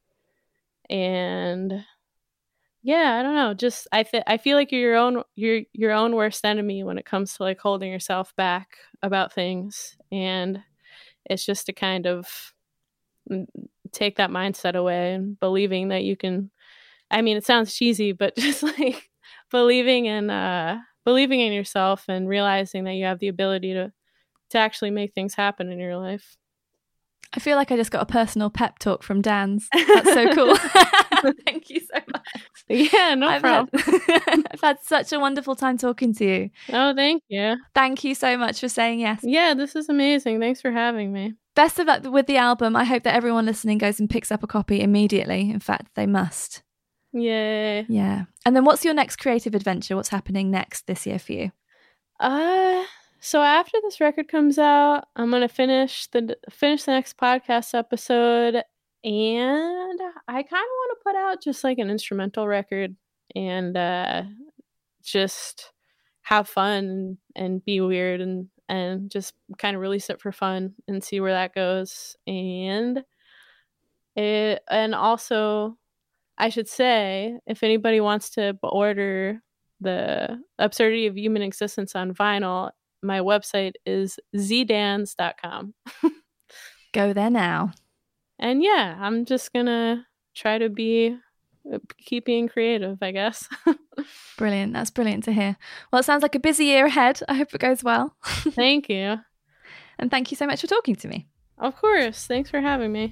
and yeah, I don't know. Just I th- I feel like you're your own you're your own worst enemy when it comes to like holding yourself back about things, and it's just to kind of take that mindset away and believing that you can. I mean, it sounds cheesy, but just like believing in uh, believing in yourself and realizing that you have the ability to to actually make things happen in your life. I feel like I just got a personal pep talk from Dan's. That's so cool. Thank you so much. Yeah, no I've problem. Had, I've had such a wonderful time talking to you. Oh, thank you. Thank you so much for saying yes. Yeah, this is amazing. Thanks for having me. Best of luck with the album. I hope that everyone listening goes and picks up a copy immediately. In fact, they must. Yay. Yeah. And then what's your next creative adventure? What's happening next this year for you? Uh... So after this record comes out, I'm gonna finish the finish the next podcast episode, and I kind of want to put out just like an instrumental record and uh, just have fun and be weird and and just kind of release it for fun and see where that goes. And it and also I should say, if anybody wants to order the Absurdity of Human Existence on vinyl, my website is z dans dot com. Go there now. And yeah, I'm just gonna try to be keep being creative, I guess. Brilliant. That's brilliant to hear. Well, it sounds like a busy year ahead. I hope it goes well. Thank you. And thank you so much for talking to me. Of course. Thanks for having me.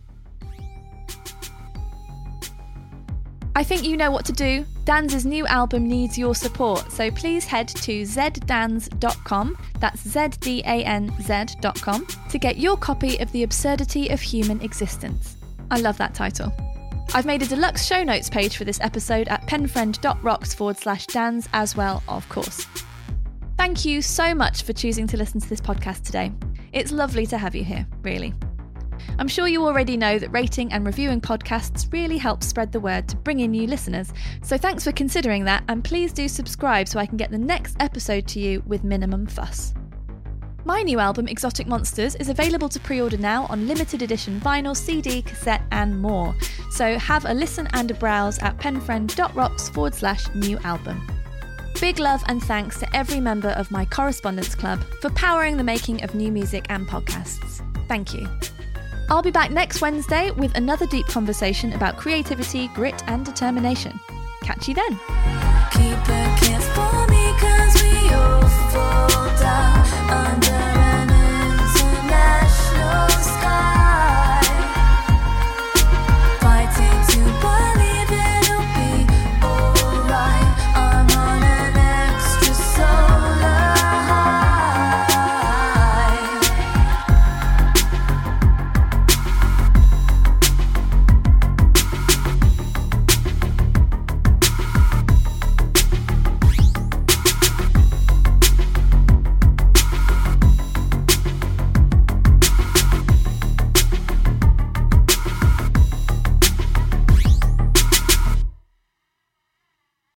I think you know what to do. Dan's new album needs your support, so please head to z dans dot com, that's Z D A N Z dot com, to get your copy of The Absurdity of Human Existence. I love that title. I've made a deluxe show notes page for this episode at penfriend.rocks forward slash dans as well, of course. Thank you so much for choosing to listen to this podcast today. It's lovely to have you here, really. I'm sure you already know that rating and reviewing podcasts really helps spread the word to bring in new listeners, so thanks for considering that, and please do subscribe so I can get the next episode to you with minimum fuss. My new album, Exotic Monsters, is available to pre-order now on limited edition vinyl, C D, cassette and more, so have a listen and a browse at penfriend.rocks forward slash new album. Big love and thanks to every member of my Correspondence Club for powering the making of new music and podcasts. Thank you. I'll be back next Wednesday with another deep conversation about creativity, grit and determination. Catch you then. Keep a kiss for me 'cause we all fall down.